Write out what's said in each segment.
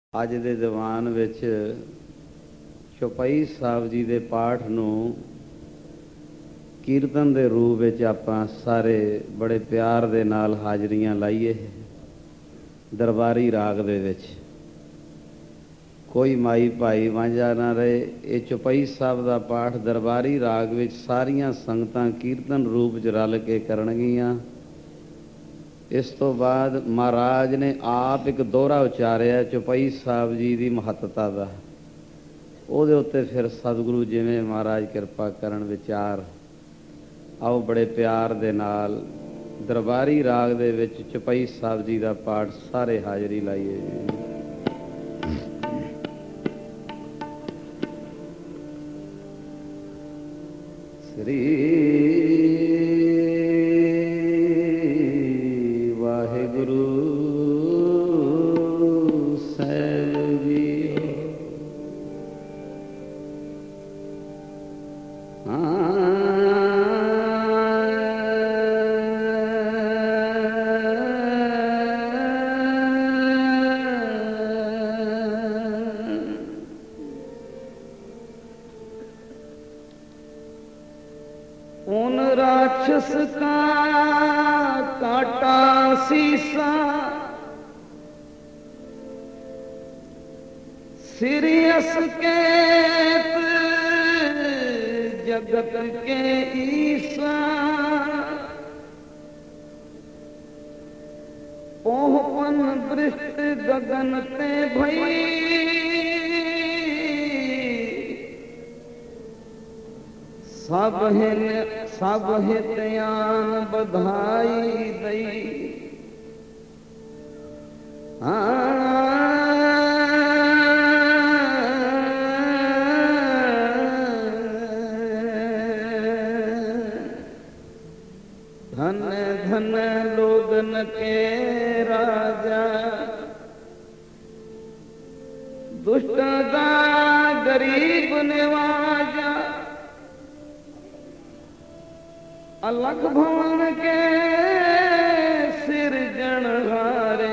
ਅੱਜ ਦੇ ਦੀਵਾਨ ਵਿੱਚ ਚੌਪਈ ਸਾਹਿਬ ਜੀ ਦੇ ਪਾਠ ਨੂੰ ਕੀਰਤਨ ਦੇ ਰੂਪ ਵਿੱਚ ਆਪਾਂ ਸਾਰੇ ਬੜੇ ਪਿਆਰ ਦੇ ਨਾਲ ਹਾਜ਼ਰੀਆਂ ਲਾਈਏ। ਦਰਬਾਰੀ ਰਾਗ ਦੇ ਵਿੱਚ ਕੋਈ ਮਾਈ ਭਾਈ ਵਾਂਝਾ ਨਾ ਰਹੇ। ਇਹ ਚੌਪਈ ਸਾਹਿਬ ਦਾ ਪਾਠ ਦਰਬਾਰੀ ਰਾਗ ਵਿੱਚ ਸਾਰੀਆਂ ਸੰਗਤਾਂ ਕੀਰਤਨ ਰੂਪ 'ਚ ਰਲ ਕੇ ਕਰਨਗੀਆਂ। ਇਸ ਤੋਂ ਬਾਅਦ ਮਹਾਰਾਜ ਨੇ ਆਪ ਇੱਕ ਦੋਹਰਾ ਉਚਾਰਿਆ ਚੌਪਈ ਸਾਹਿਬ ਜੀ ਦੀ ਮਹੱਤਤਾ ਦਾ। ਉਹਦੇ ਉੱਤੇ ਫਿਰ ਸਤਿਗੁਰੂ ਜਿਵੇਂ ਮਹਾਰਾਜ ਕਿਰਪਾ ਕਰਨ ਵਿਚਾਰ। ਆਓ ਬੜੇ ਪਿਆਰ ਦੇ ਨਾਲ ਦਰਬਾਰੀ ਰਾਗ ਦੇ ਵਿੱਚ ਚੌਪਈ ਸਾਹਿਬ ਜੀ ਦਾ ਪਾਠ ਸਾਰੇ ਹਾਜ਼ਰੀ ਲਾਈਏ। ਸ੍ਰੀ उन राक्षस का काटा सीसा सीरियस के जगत के ईसा ओहपन दृष्ट गगन ते भई सब हित्यान बधाई दई। धन धन लोगन के राजा दुष्ट दा गरीब निवाजा अलग भवन के सिरजनहारे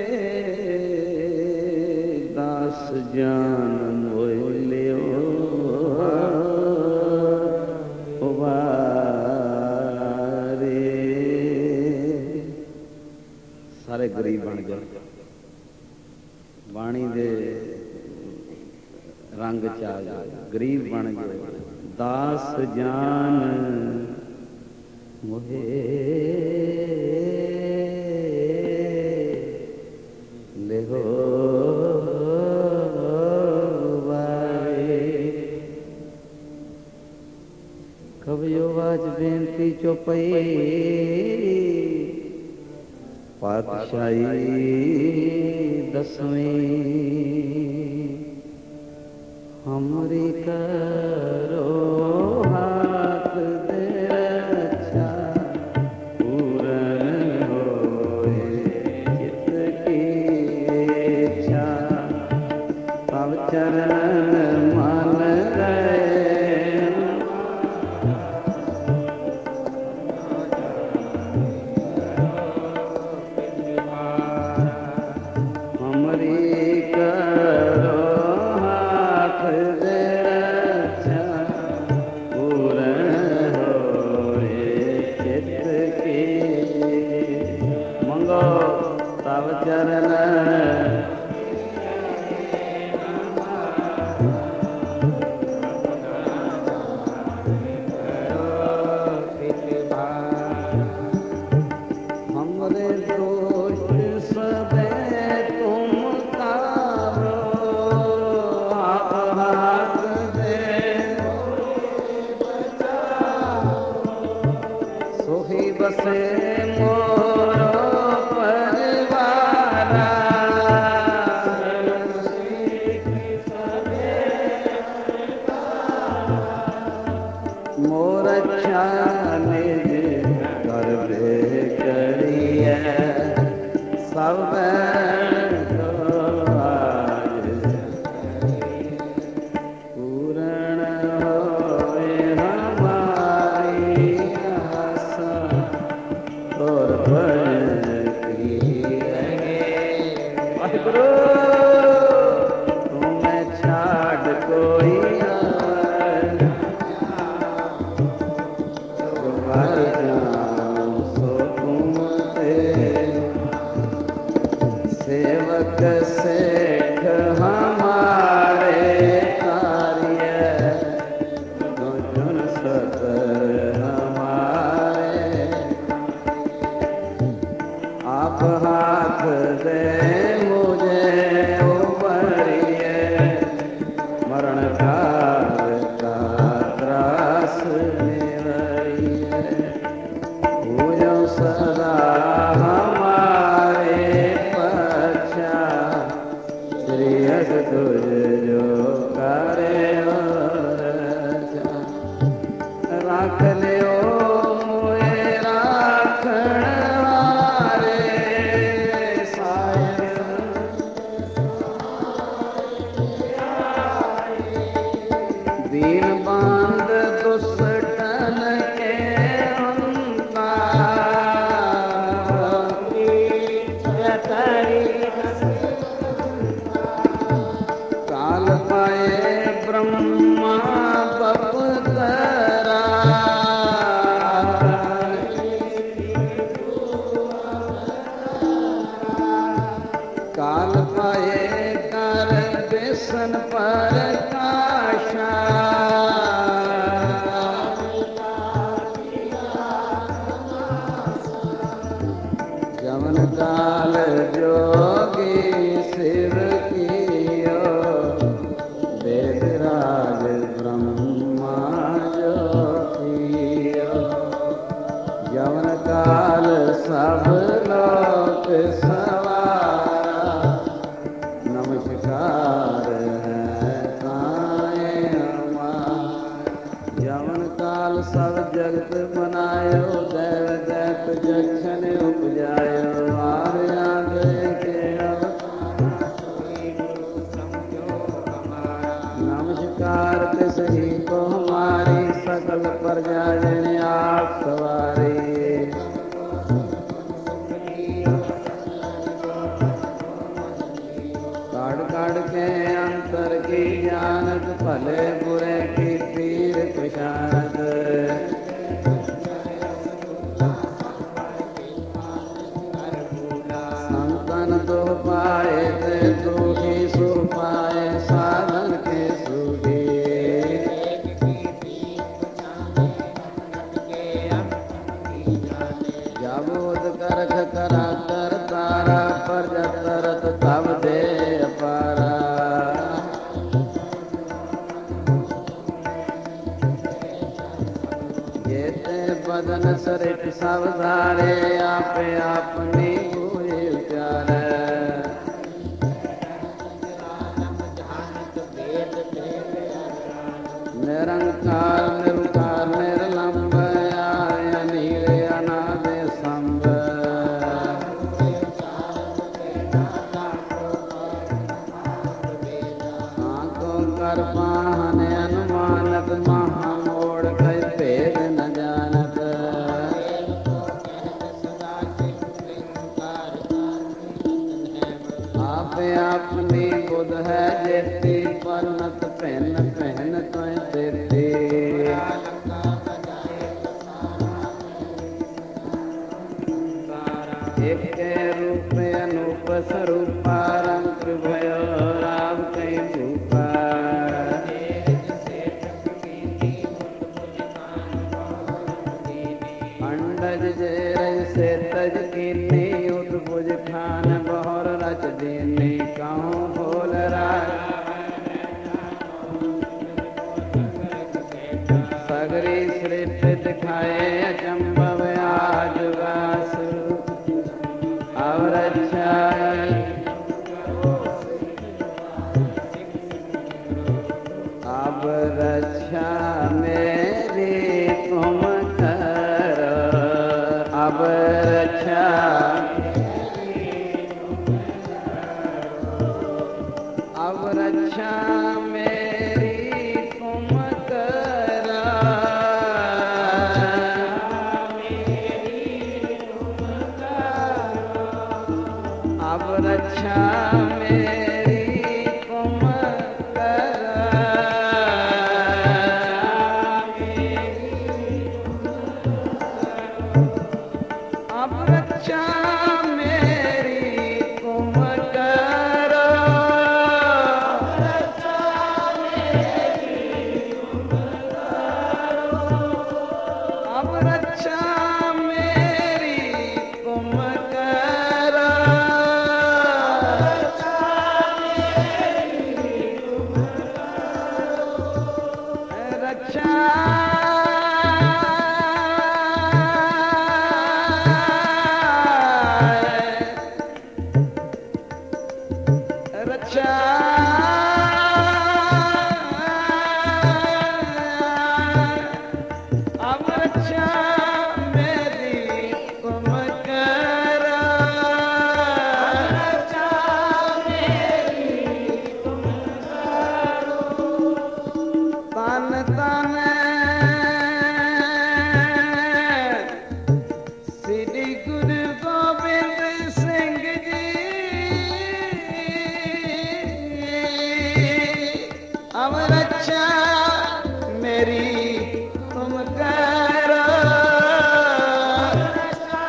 दास जान मोलियो वारे। सारे गरीब बन गए बाणी दे रंग च आ गए गरीब बन गए। दास जान मोहे ले हो वारे। कवियो आज बेनती चौपई पातशाही दसवीं हमरी करो हाथ दे अच्छा पूरन होए चित की इच्छा तब चरण मान गए। हमरी करो हाथ दे अच्छा सेठ हमारे कार्य जुन सतर हमारे आप हाथ दे मुझे उपरिए मरण काल का त्रास निवरिए पूजो सदा हमारे पक्षा श्री अस तुझ जो करे और राख लियो मोए राखण हारे साहिब दीन बांध दुष्टन के अंता काल पाए ब्रह्मा बपतरा काल पाए कर बेसन पर काशा जमन काल जोगी शिव कियो वेदराज ब्रह्मा जो कियो जमन काल सब लोक सवारा नमस्कार है ताए हमार जमन काल सब जगत बनायो देव दैत जक्षण उपजायो आर्या के नमस्कार सही को हमारी सकल प्रजा जन आप सवारी काढ़ काढ़ के अंतर की जानत भले बुरे की तीर कुशानत संतन तो पाए ते दुखी सुख पाए साधन के सुखी जाबोध करख करा कर तारा पर जतरत तब दे पारा जेते बदन सरित सावधारे आपे अपनी पूरी प्यार निरंकार निरुकार निर्लंब आर्य नीले अनादि संभ आंखों कर पाहन अनुमानत महामोड़ कई भेद न जानत आपे अपनी बुध है जेती परनत पहन पहन तो देती एक रूप अनूप स्वरूपा रंग भयो राम कई भूपा अंडज जेर से तज कीनी उद्भुज खान बहर रच दीनी कहूँ भोल राज सगरी सृष्टि दिखाए अचंभव आज वास और अच्छा अब रक्षा मेरी तुम करो अब रक्षा अब रक्षा मेरी तुम करो अब रक्षा मेरी तुम करो अब रक्षा मेरी तुम करो रक्षा अब रक्षा मेरी तुम करो, रक्षा मेरी तुम करो। तन तन श्री गुरु गोबिंद सिंह जी अब रक्षा मेरी तुम करो, रक्षा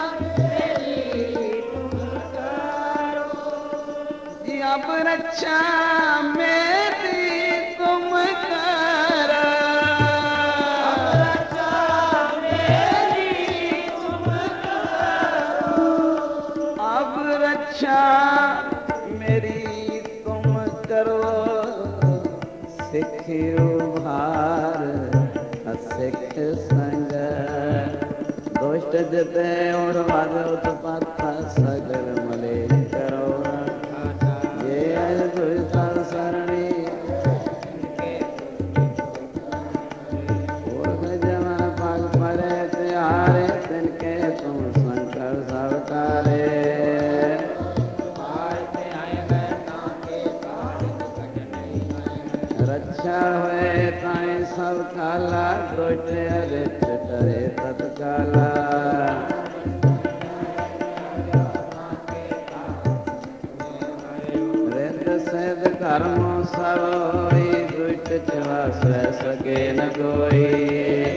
मेरी तुम करो जी। अब रक्षा मेरी तुम करो, रक्षा मेरी तुम करो। अब रक्षा मेरी तुम करो। सिख उभार असिख संग दुष्ट जिते उड़वाद उत्पात सगल मले करो। ये दुष्ट सरणी पूर्व जमन पग परे त्यारे तिनके तुम संकर सब तारे। रक्षा हुए ताई सब काला दुष्ट अरिष्ट टरे तत्काला। रित सिद्ध कर्मों सब होई दुष्ट छवा सह सके न कोई।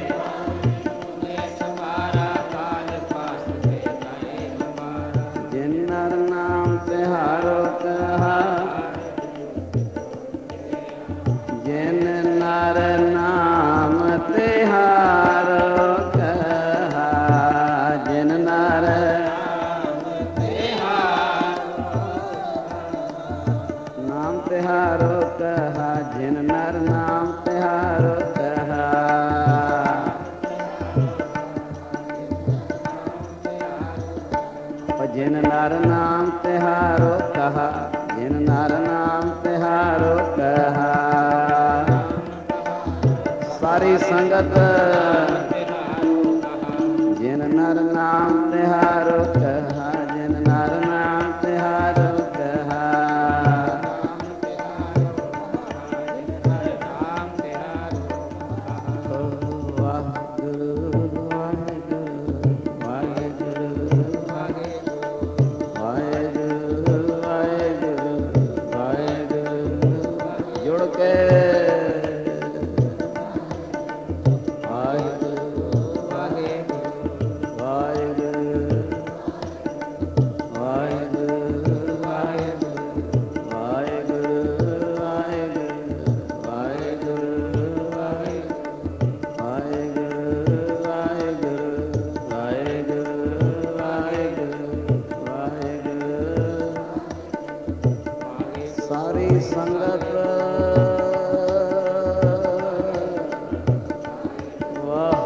जिन नर नाम तिहारो कहा, जिन नर नाम तिहारो कहा, जिन नर नाम तिहारो कहा, जिन नर नाम तिहारो कहा। जिन नर नाम तिहारो कहा, जिन नर नाम तिहारो कहा। सारी संगत जिन नर नाम तिहारो कहा, जिन नर नाम तिहारो कहा। जुड़ के सारी संगत वाह।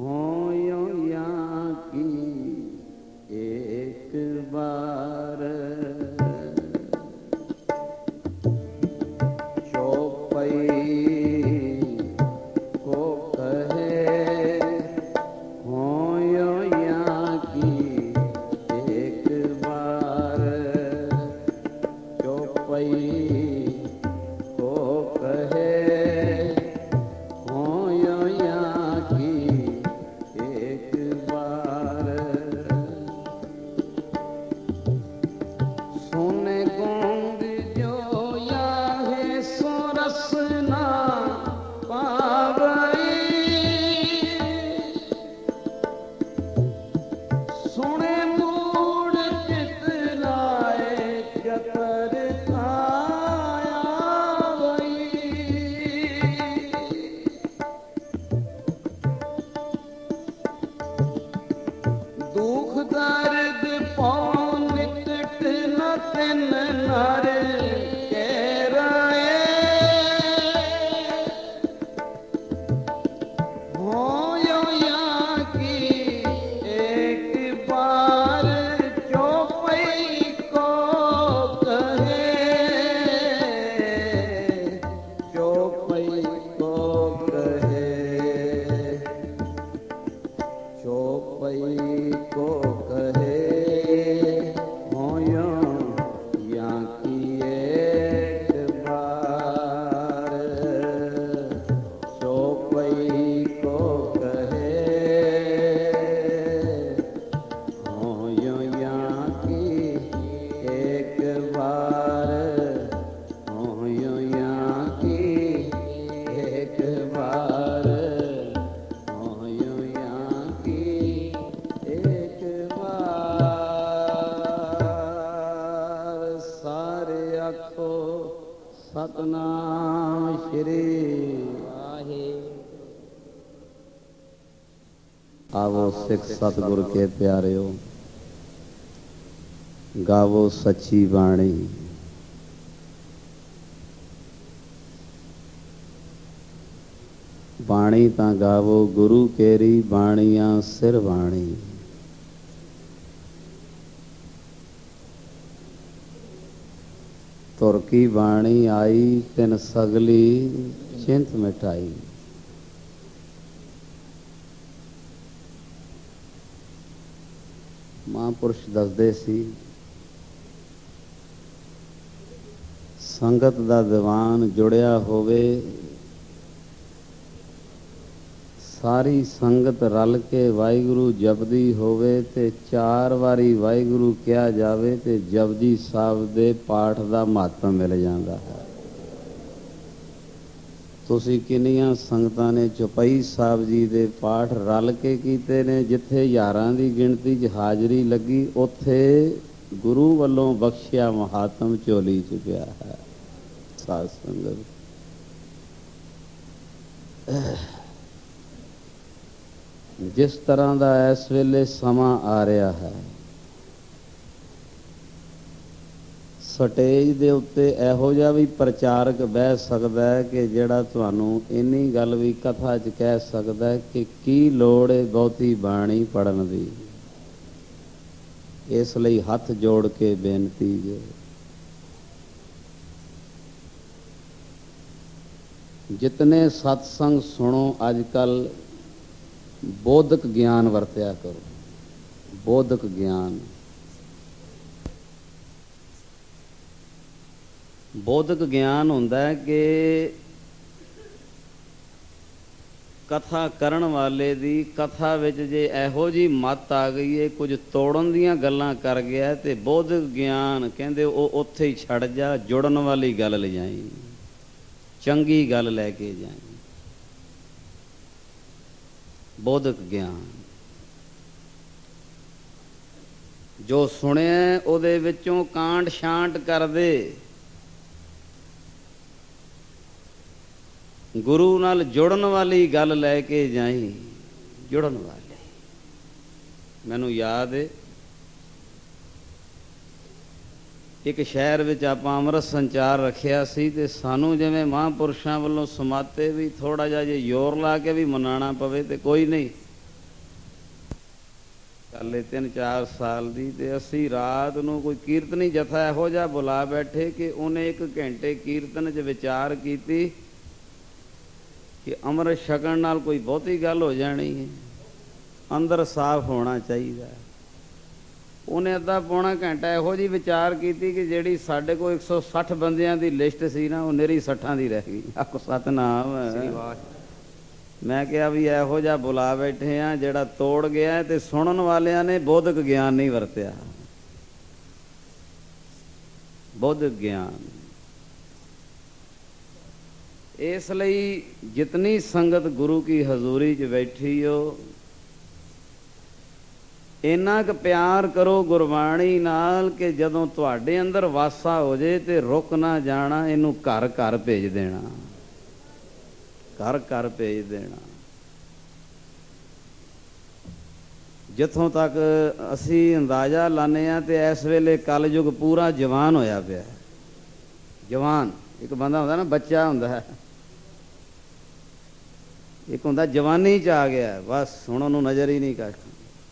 हो यो यहाँ की एक बार चौपई को कहे हो यो यहाँ की एक बार चौपई को कहे हो यो यहाँ की एक बार सोने गूंग जो या है सो रसना पावई सुने मूड चितलाए जतर खाया वही दुख दर्द पौन निकट न तिन नर कह रहे हो यो यहाँ की एक बार चौपई को कहे चौपई को कहे चौपई को कहे हो यो यहाँ की एक बार चौपई को कहे हो यो यहाँ की एक बार हो यो यहाँ की एक बार हो यो यहाँ की एक बार सारे आखो सतनाम श्री आवो सिख सतगुर के प्यारिओ गावो सच्ची बाणी बाणी तां गावो गुरु केरी बाणियां सिर बाणी तुर की बाणी आई तिन सगली चिंत मिटाई महापुरुष दसदे सी संगत दा दीवान जुड़िया होवे सारी संगत रल के वाहिगुरु जपदी होवे ते 4 वारी वाहिगुरु किया जावे ते जपजी साहब दे पाठ दा महत्व मिल जांदा है। तुसी किन्नियां संगतां ने चौपाई साहब जी दे पाठ रल के कीते ने जिथे हज़ारां दी गिणती च हाजरी लगी उत्थे गुरु वल्लों बख्शिया महात्म झोली च पिया है। साध संगत जिस तरह का इस वेले समा आ रहा है स्टेज दे उत्ते इहो जिहा भी प्रचारक बह सकता है कि जिहड़ा तुहानूं इन्नी गल भी कथा च कह सकता है कि की लोड़ है बहुती बाणी पढ़न दी। इसलिए हथ जोड़ के बेनती जे जितने सत्संग सुनो अजकल बोधक ज्ञान वरत्या करो। बोधक ज्ञान बोधक ज्ञान हुंदा है कि कथा करन वाले दी कथा विच जे इहो जी मत आ गई है कुछ तोड़न दियां गल्लां कर गया ते बोधक ज्ञान कहंदे ओ उत्थे ही छड़ जा जुड़न वाली गल ले जाई चंगी गल लैके जाई। बोधक ज्ञान जो सुनिया उहदे विचों कांड छांट कर दे गुरु नाल जुड़न वाली गल लैके जाई जुड़न वाली। मैनू याद है एक शहर विच आपां अमृत संचार रखिया सी ते सानू जिवें महापुरुषां वल्लों समाते भी थोड़ा जिहा जे जोर ला के भी मनाना पवे ते कोई नहीं ਹਲੇ 3-4 ਸਾਲ ਦੀ, ਤੇ ਅਸੀਂ ਰਾਤ ਨੂੰ ਕੋਈ ਕੀਰਤਨੀ ਜਥਾ ਇਹੋ ਜਿਹਾ ਬੁਲਾ ਬੈਠੇ ਕਿ ਉਹਨੇ 1 ਘੰਟੇ ਕੀਰਤਨ 'ਚ ਵਿਚਾਰ ਕੀਤੀ ਕਿ ਅੰਮ੍ਰਿਤ ਛਕਣ ਨਾਲ ਕੋਈ ਬਹੁਤੀ ਗੱਲ ਹੋ ਜਾਣੀ ਹੈ, ਅੰਦਰ ਸਾਫ਼ ਹੋਣਾ ਚਾਹੀਦਾ। ਉਹਨੇ ਅੱਧਾ ਪੌਣਾ ਘੰਟਾ ਇਹੋ ਜਿਹੀ ਵਿਚਾਰ ਕੀਤੀ ਕਿ ਜਿਹੜੀ ਸਾਡੇ ਕੋਲ 160 ਬੰਦਿਆਂ ਦੀ ਲਿਸਟ ਸੀ ਨਾ, ਉਹ ਨਿਰੀ 60 ਦੀ ਰਹਿ ਗਈ। ਆਖੋ ਸਤਨਾਮ। ਮੈਂ ਕਿਹਾ ਵੀ ਇਹੋ ਜਿਹਾ ਬੁਲਾ ਬੈਠੇ ਆ ਜਿਹੜਾ ਤੋੜ ਗਿਆ, ਤੇ ਸੁਣਨ ਵਾਲਿਆਂ ਨੇ ਬੌਧਿਕ ਗਿਆਨ ਨਹੀਂ ਵਰਤਿਆ। ਬੌਧਿਕ ਗਿਆਨ। ਇਸ ਲਈ ਜਿਤਨੀ ਸੰਗਤ ਗੁਰੂ ਕੀ ਹਜ਼ੂਰੀ 'ਚ ਬੈਠੀ ਹੋ, ਇੰਨਾ ਕੁ ਪਿਆਰ ਕਰੋ ਗੁਰਬਾਣੀ ਨਾਲ ਕਿ ਜਦੋਂ ਤੁਹਾਡੇ ਅੰਦਰ ਵਾਸਾ ਹੋ ਜੇ ਤੇ ਰੁਕ ਨਾ ਜਾਣਾ, ਇਹਨੂੰ ਘਰ ਘਰ ਭੇਜ ਦੇਣਾ, ਘਰ ਘਰ ਭੇਜ ਦੇਣਾ। ਜਿੱਥੋਂ ਤੱਕ ਅਸੀਂ ਅੰਦਾਜ਼ਾ ਲਾਉਂਦੇ ਹਾਂ ਤੇ ਇਸ ਵੇਲੇ ਕਲਯੁਗ ਪੂਰਾ ਜਵਾਨ ਹੋਇਆ ਪਿਆ। ਜਵਾਨ ਇੱਕ ਬੰਦਾ ਹੁੰਦਾ ਨਾ, ਬੱਚਾ ਹੁੰਦਾ ਹੈ, ਇੱਕ ਹੁੰਦਾ ਜਵਾਨੀ 'ਚ ਆ ਗਿਆ, ਬਸ ਹੁਣ ਉਹਨੂੰ ਨਜ਼ਰ ਹੀ ਨਹੀਂ ਕੱਢ।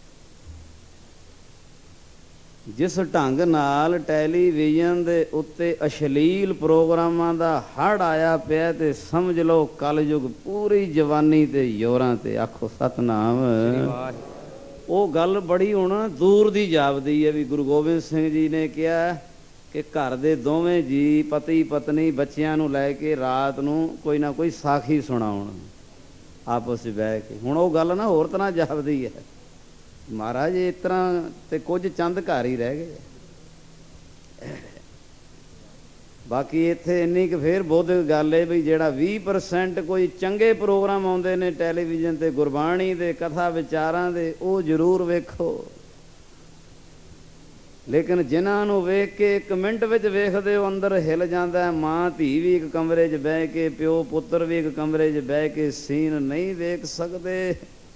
ਜਿਸ ਢੰਗ ਨਾਲ ਟੈਲੀਵਿਜ਼ਨ ਦੇ ਉੱਤੇ ਅਸ਼ਲੀਲ ਪ੍ਰੋਗਰਾਮਾਂ ਦਾ ਹੜ੍ਹ ਆਇਆ ਪਿਆ, ਤੇ ਸਮਝ ਲਓ ਕਲਯੁਗ ਪੂਰੀ ਜਵਾਨੀ ਤੇ ਜ਼ੋਰਾਂ ਤੇ। ਆਖੋ ਸਤਨਾਮ। ਉਹ ਗੱਲ ਬੜੀ ਹੁਣ ਦੂਰ ਦੀ ਜਾਪਦੀ ਹੈ ਵੀ ਗੁਰੂ ਗੋਬਿੰਦ ਸਿੰਘ ਜੀ ਨੇ ਕਿਹਾ ਕਿ ਘਰ ਦੇ ਦੋਵੇਂ ਜੀ, ਪਤੀ ਪਤਨੀ, ਬੱਚਿਆਂ ਨੂੰ ਲੈ ਕੇ ਰਾਤ ਨੂੰ ਕੋਈ ਨਾ ਕੋਈ ਸਾਖੀ ਸੁਣਾਉਣ ਆਪਸ ਵਿੱਚ ਬਹਿ ਕੇ। ਹੁਣ ਉਹ ਗੱਲ ਨਾ ਹੋਰ ਤਰ੍ਹਾਂ ਜਾਪਦੀ ਹੈ। ਮਹਾਰਾਜ ਇਸ ਤਰ੍ਹਾਂ ਤੇ ਕੁਝ ਚੰਦ ਘਰ ਹੀ ਰਹਿ ਗਏ। ਬਾਕੀ ਇੱਥੇ ਇੰਨੀ ਕੁ ਫੇਰ ਬੌਧਿਕ ਗੱਲ ਹੈ ਵੀ ਜਿਹੜਾ 20% ਕੋਈ ਚੰਗੇ ਪ੍ਰੋਗਰਾਮ ਆਉਂਦੇ ਨੇ ਟੈਲੀਵਿਜ਼ਨ ਤੇ ਗੁਰਬਾਣੀ ਦੇ, ਕਥਾ ਵਿਚਾਰਾਂ ਦੇ, ਉਹ ਜ਼ਰੂਰ ਵੇਖੋ। ਲੇਕਿਨ ਜਿਨ੍ਹਾਂ ਨੂੰ ਵੇਖ ਕੇ 1 ਮਿੰਟ ਵਿੱਚ ਵੇਖਦੇ ਹੋ ਅੰਦਰ ਹਿੱਲ ਜਾਂਦਾ। ਮਾਂ ਧੀ ਵੀ 1 ਕਮਰੇ 'ਚ ਬਹਿ ਕੇ, ਪਿਓ ਪੁੱਤਰ ਵੀ 1 ਕਮਰੇ 'ਚ ਬਹਿ ਕੇ ਸੀਨ ਨਹੀਂ ਵੇਖ ਸਕਦੇ।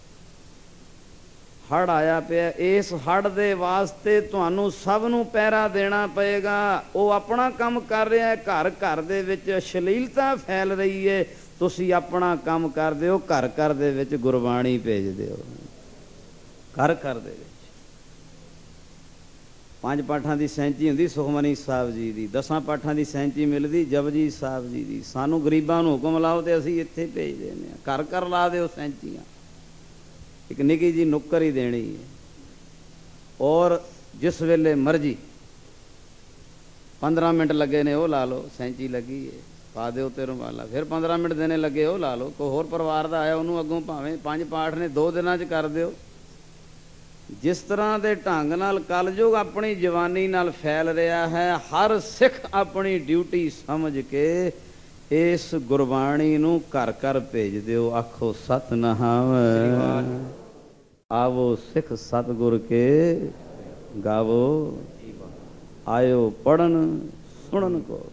ਹੜ੍ਹ ਆਇਆ ਪਿਆ, ਇਸ ਹੜ੍ਹ ਦੇ ਵਾਸਤੇ ਤੁਹਾਨੂੰ ਸਭ ਨੂੰ ਪਹਿਰਾ ਦੇਣਾ ਪਏਗਾ। ਉਹ ਆਪਣਾ ਕੰਮ ਕਰ ਰਿਹਾ ਹੈ, ਘਰ ਘਰ ਦੇ ਵਿੱਚ ਅਸ਼ਲੀਲਤਾ ਫੈਲ ਰਹੀ ਹੈ, ਤੁਸੀਂ ਆਪਣਾ ਕੰਮ ਕਰ ਦਿਓ, ਘਰ ਘਰ ਦੇ ਵਿੱਚ ਗੁਰਬਾਣੀ ਭੇਜ ਦਿਓ। ਘਰ ਘਰ ਦੇ ਵਿੱਚ 5 ਪਾਠਾਂ ਦੀ ਸੈਂਚੀ ਹੁੰਦੀ ਸੁਖਮਨੀ ਸਾਹਿਬ ਜੀ ਦੀ, 10 ਪਾਠਾਂ ਦੀ ਸੈਂਚੀ ਮਿਲਦੀ ਜਪਜੀ ਸਾਹਿਬ ਜੀ ਦੀ। ਸਾਨੂੰ ਗਰੀਬਾਂ ਨੂੰ ਹੁਕਮ ਲਾਓ ਤੇ ਅਸੀਂ ਇੱਥੇ ਭੇਜ ਦਿੰਦੇ ਹਾਂ। ਘਰ ਘਰ ਲਾ ਦਿਓ ਸੈਂਚੀਆਂ, ਇੱਕ ਨਿੱਕੀ ਜੀ ਨੁੱਕਰ ਹੀ ਦੇਣੀ ਹੈ। ਔਰ ਜਿਸ ਵੇਲੇ ਮਰਜ਼ੀ 15 ਮਿੰਟ ਲੱਗੇ ਨੇ ਉਹ ਲਾ ਲਓ, ਸੈਂਚੀ ਲੱਗੀ ਹੈ, ਪਾ ਦਿਓ ਤੇ ਰੁਮਾਲਾ। ਫਿਰ 15 ਮਿੰਟ ਦੇਣੇ ਲੱਗੇ ਉਹ ਲਾ ਲਓ। ਕੋਈ ਹੋਰ ਪਰਿਵਾਰ ਦਾ ਆਇਆ ਉਹਨੂੰ ਅੱਗੋਂ ਭਾਵੇਂ 5 ਪਾਠ ਨੇ 2 ਦਿਨਾਂ 'ਚ ਕਰ ਦਿਓ। ਜਿਸ ਤਰ੍ਹਾਂ ਦੇ ਢੰਗ ਨਾਲ ਕਲਯੁਗ ਆਪਣੀ ਜਵਾਨੀ ਨਾਲ ਫੈਲ ਰਿਹਾ ਹੈ, ਹਰ ਸਿੱਖ ਆਪਣੀ ਡਿਊਟੀ ਸਮਝ ਕੇ ਇਸ ਗੁਰਬਾਣੀ ਨੂੰ ਘਰ ਘਰ ਭੇਜ ਦਿਓ। ਆਖੋ ਸਤਨਾਮ। ਆਵੋ ਸਿੱਖ ਸਤਿਗੁਰ ਕੇ ਗਾਵੋ, ਆਇਓ ਪੜਨ ਸੁਣਨ ਕੋ।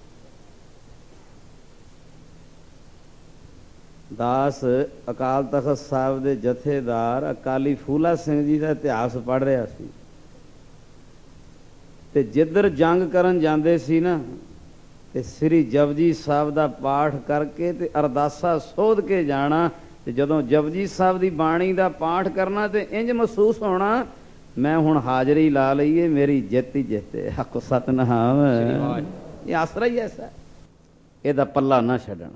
ਦਾਸ ਅਕਾਲ ਤਖਤ ਸਾਹਿਬ ਦੇ ਜਥੇਦਾਰ ਅਕਾਲੀ ਫੂਲਾ ਸਿੰਘ ਜੀ ਦਾ ਇਤਿਹਾਸ ਪੜ੍ਹ ਰਿਹਾ ਸੀ, ਤੇ ਜਿੱਧਰ ਜੰਗ ਕਰਨ ਜਾਂਦੇ ਸੀ ਨਾ, ਤੇ ਸ੍ਰੀ ਜਪਜੀ ਸਾਹਿਬ ਦਾ ਪਾਠ ਕਰਕੇ ਤੇ ਅਰਦਾਸਾ ਸੋਧ ਕੇ ਜਾਣਾ। ਤੇ ਜਦੋਂ ਜਪਜੀ ਸਾਹਿਬ ਦੀ ਬਾਣੀ ਦਾ ਪਾਠ ਕਰਨਾ ਤੇ ਇੰਜ ਮਹਿਸੂਸ ਹੋਣਾ ਮੈਂ ਹੁਣ ਹਾਜ਼ਰੀ ਲਾ ਲਈਏ, ਮੇਰੀ ਜਿੱਤ ਹੀ ਜਿੱਤ ਹੈ। ਆਖੋ ਸਤਨਾਮ। ਇਹ ਆਸਰਾ ਹੀ ਐਸਾ, ਇਹਦਾ ਪੱਲਾ ਨਾ ਛੱਡਣਾ।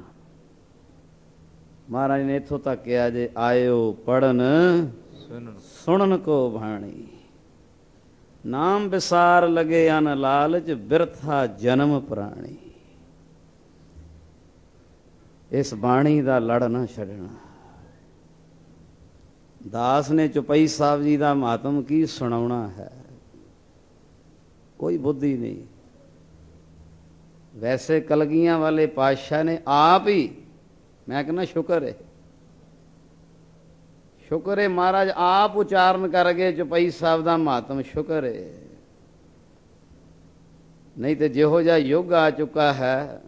ਮਹਾਰਾਜ ਨੇ ਇੱਥੋਂ ਤੱਕ ਕਿਹਾ ਜੇ ਆਇਓ ਪੜਨ ਸੁਣਨ ਕੋ ਬਾਣੀ, ਨਾਮ ਵਿਸਾਰ ਲਗੇ ਅਨ ਲਾਲਚ, ਬਿਰਥਾ ਜਨਮ ਪ੍ਰਾਣੀ। ਇਸ ਬਾਣੀ ਦਾ ਲੜ ਨਾ ਛੱਡਣਾ। ਦਾਸ ਨੇ ਚੌਪਈ ਸਾਹਿਬ ਜੀ ਦਾ ਮਹਾਤਮ ਕੀ ਸੁਣਾਉਣਾ ਹੈ, ਕੋਈ ਬੁੱਧੀ ਨਹੀਂ। ਵੈਸੇ ਕਲਗੀਆਂ ਵਾਲੇ ਪਾਤਸ਼ਾਹ ਨੇ ਆਪ ਹੀ, ਮੈਂ ਕਹਿੰਦਾ ਸ਼ੁਕਰ ਹੈ, ਸ਼ੁਕਰ ਹੈ ਮਹਾਰਾਜ ਆਪ ਉਚਾਰਨ ਕਰ ਗਏ ਚੌਪਈ ਸਾਹਿਬ ਦਾ ਮਹਾਤਮ, ਸ਼ੁਕਰ ਹੈ। ਨਹੀਂ ਤੇ ਜਿਹੋ ਜਿਹਾ ਯੁੱਗ ਆ ਚੁੱਕਾ ਹੈ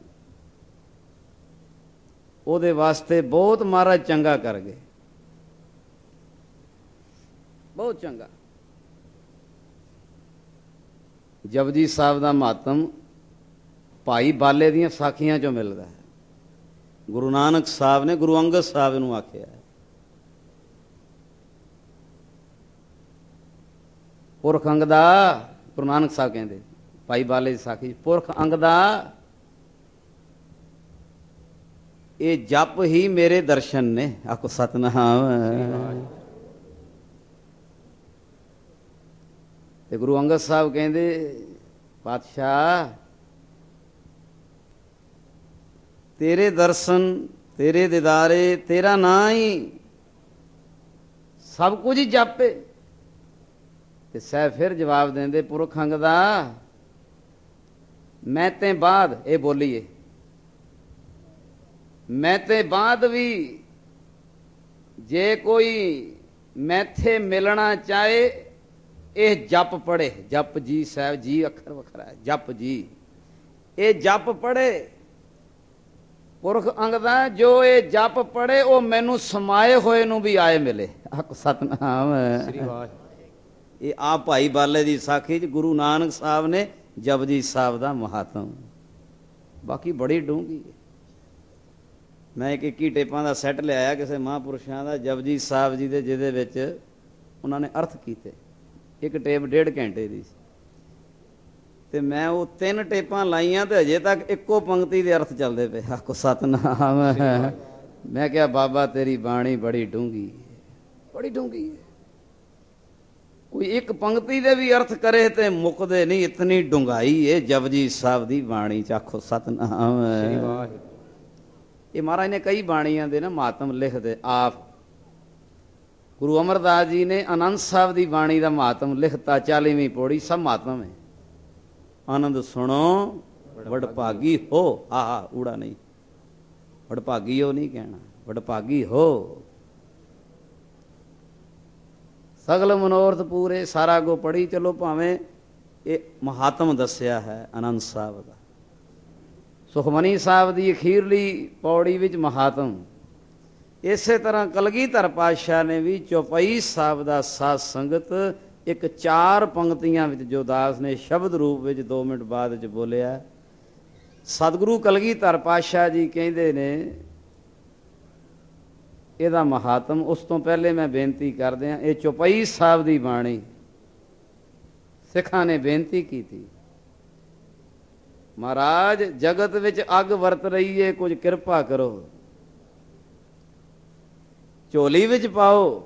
ਉਹਦੇ ਵਾਸਤੇ ਬਹੁਤ ਮਹਾਰਾਜ ਚੰਗਾ ਕਰ ਗਏ, ਬਹੁਤ ਚੰਗਾ। ਜਪਜੀ ਸਾਹਿਬ ਦਾ ਮਹਾਤਮ ਭਾਈ ਬਾਲੇ ਦੀਆਂ ਸਾਖੀਆਂ ਚੋਂ ਮਿਲਦਾ ਹੈ। ਗੁਰੂ ਨਾਨਕ ਸਾਹਿਬ ਨੇ ਗੁਰੂ ਅੰਗਦ ਸਾਹਿਬ ਨੂੰ ਆਖਿਆ, ਪੁਰਖ ਅੰਗ ਦਾ, ਗੁਰੂ ਨਾਨਕ ਸਾਹਿਬ ਕਹਿੰਦੇ ਭਾਈ ਬਾਲੇ ਦੀ ਸਾਖੀ, ਪੁਰਖ ਅੰਗ ਦਾ ਇਹ ਜਪ ਹੀ ਮੇਰੇ ਦਰਸ਼ਨ ਨੇ। ਆਖੋ ਸਤਿਨਾਮ। ਤੇ ਗੁਰੂ ਅੰਗਦ ਸਾਹਿਬ ਕਹਿੰਦੇ ਪਾਤਸ਼ਾਹ ਤੇਰੇ ਦਰਸ਼ਨ, ਤੇਰੇ ਦਿਦਾਰੇ, ਤੇਰਾ ਨਾਂ ਹੀ ਸਭ ਕੁਝ ਹੀ ਜਾਪੇ। ਤੇ ਸਾਹਿਬ ਫਿਰ ਜਵਾਬ ਦਿੰਦੇ ਪੁਰਖ ਅੰਗ ਦਾ ਮੈਂ ਤੇ ਬਾਅਦ, ਇਹ ਬੋਲੀਏ ਮੈਂ ਤੇ ਬਾਅਦ ਵੀ ਜੇ ਕੋਈ ਮੈਥੇ ਮਿਲਣਾ ਚਾਹੇ ਇਹ ਜਪ ਪੜੇ। ਜਪ ਜੀ ਸਾਹਿਬ ਜੀ ਅੱਖਰ ਵੱਖਰਾ ਹੈ, ਜਪ ਜੀ ਇਹ ਜਪ ਪੜੇ ਪੁਰਖ ਅੰਗ ਦਾ, ਜੋ ਇਹ ਜਪ ਪੜੇ ਉਹ ਮੈਨੂੰ ਸਮਾਏ ਹੋਏ ਨੂੰ ਵੀ ਆਏ ਮਿਲੇ। ਆਖ ਸਤਨਾਮ ਸ੍ਰੀ ਵਾਹਿਗੁਰੂ। ਇਹ ਆ ਭਾਈ ਬਾਲੇ ਦੀ ਸਾਖੀ ਚ ਗੁਰੂ ਨਾਨਕ ਸਾਹਿਬ ਨੇ ਜਪਜੀ ਸਾਹਿਬ ਦਾ ਮਹਾਤਮ, ਬਾਕੀ ਬੜੀ ਡੂੰਘੀ ਹੈ। ਮੈਂ ਇੱਕ 21 ਟੇਪਾਂ ਦਾ ਸੈੱਟ ਲਿਆਇਆ ਕਿਸੇ ਮਹਾਂਪੁਰਸ਼ਾਂ ਦਾ ਜਪਜੀ ਸਾਹਿਬ ਜੀ ਦੇ, ਜਿਹਦੇ ਵਿੱਚ ਉਹਨਾਂ ਨੇ ਅਰਥ ਕੀਤੇ। ਇੱਕ ਟੇਪ 1.5 ਘੰਟੇ ਦੀ ਸੀ ਤੇ ਮੈਂ ਉਹ 3 ਟੇਪਾਂ ਲਾਈਆਂ ਤੇ ਅਜੇ ਤੱਕ ਇੱਕੋ ਪੰਕਤੀ ਦੇ ਅਰਥ ਚੱਲਦੇ ਪਏ। ਆਖੋ ਸਤਨਾਮ। ਮੈਂ ਕਿਹਾ ਬਾਬਾ ਤੇਰੀ ਬਾਣੀ ਬੜੀ ਡੂੰਘੀ ਹੈ, ਬੜੀ ਡੂੰਘੀ ਹੈ। ਕੋਈ ਇੱਕ ਪੰਕਤੀ ਦੇ ਵੀ ਅਰਥ ਕਰੇ ਤੇ ਮੁੱਕਦੇ ਨਹੀਂ, ਇਤਨੀ ਡੂੰਘਾਈ ਹੈ ਜਪਜੀ ਸਾਹਿਬ ਦੀ ਬਾਣੀ ਚ। ਆਖੋ ਸਤਨਾਮ। ਇਹ ਮਹਾਰਾਜ ਨੇ ਕਈ ਬਾਣੀਆਂ ਦੇ ਨਾ ਮਾਤਮ ਲਿਖਦੇ ਆਪ। ਗੁਰੂ ਅਮਰਦਾਸ ਜੀ ਨੇ ਆਨੰਦ ਸਾਹਿਬ ਦੀ ਬਾਣੀ ਦਾ ਮਾਤਮ ਲਿਖਤਾ, 40ਵੀਂ ਪੌੜੀ, ਸਭ ਮਾਤਮ ਹੈ। ਆਨੰਦ ਸੁਣੋ ਵਡਭਾਗੀ ਹੋ, ਆਹ ਊੜਾ ਨਹੀਂ, ਵਡਭਾਗੀ ਹੋ ਨਹੀਂ ਕਹਿਣਾ, ਵਡਭਾਗੀ ਹੋ। ਸਗਲ ਮਨੋਰਥ ਪੂਰੇ, ਸਾਰਾ ਗੋ ਪੜੀ ਚਲੋ। ਭਾਵੇਂ ਇਹ ਮਹਾਤਮ ਦੱਸਿਆ ਹੈ ਆਨੰਦ ਸਾਹਿਬ ਦਾ। ਸੁਖਮਨੀ ਸਾਹਿਬ ਦੀ ਅਖੀਰਲੀ ਪੌੜੀ ਵਿੱਚ ਮਹਾਤਮ। ਇਸੇ ਤਰ੍ਹਾਂ ਕਲਗੀਧਰ ਪਾਤਸ਼ਾਹ ਨੇ ਵੀ ਚੌਪਈ ਸਾਹਿਬ ਦਾ ਸਾਧ ਸੰਗਤ ਇੱਕ 4 ਪੰਕਤੀਆਂ ਵਿੱਚ ਜੋ ਦਾਸ ਨੇ ਸ਼ਬਦ ਰੂਪ ਵਿੱਚ 2 ਮਿੰਟ ਬਾਅਦ ਵਿੱਚ ਬੋਲਿਆ। ਸਤਿਗੁਰੂ ਕਲਗੀਧਰ ਪਾਤਸ਼ਾਹ ਜੀ ਕਹਿੰਦੇ ਨੇ ਇਹਦਾ ਮਹਾਤਮ। ਉਸ ਤੋਂ ਪਹਿਲੇ ਮੈਂ ਬੇਨਤੀ ਕਰਦੇ ਹਾਂ, ਇਹ ਚੌਪਈ ਸਾਹਿਬ ਦੀ ਬਾਣੀ ਸਿੱਖਾਂ ਨੇ ਬੇਨਤੀ ਕੀਤੀ, ਮਹਾਰਾਜ ਜਗਤ ਵਿੱਚ ਅੱਗ ਵਰਤ ਰਹੀ ਏ, ਕੁਝ ਕਿਰਪਾ ਕਰੋ, ਝੋਲੀ ਵਿੱਚ ਪਾਓ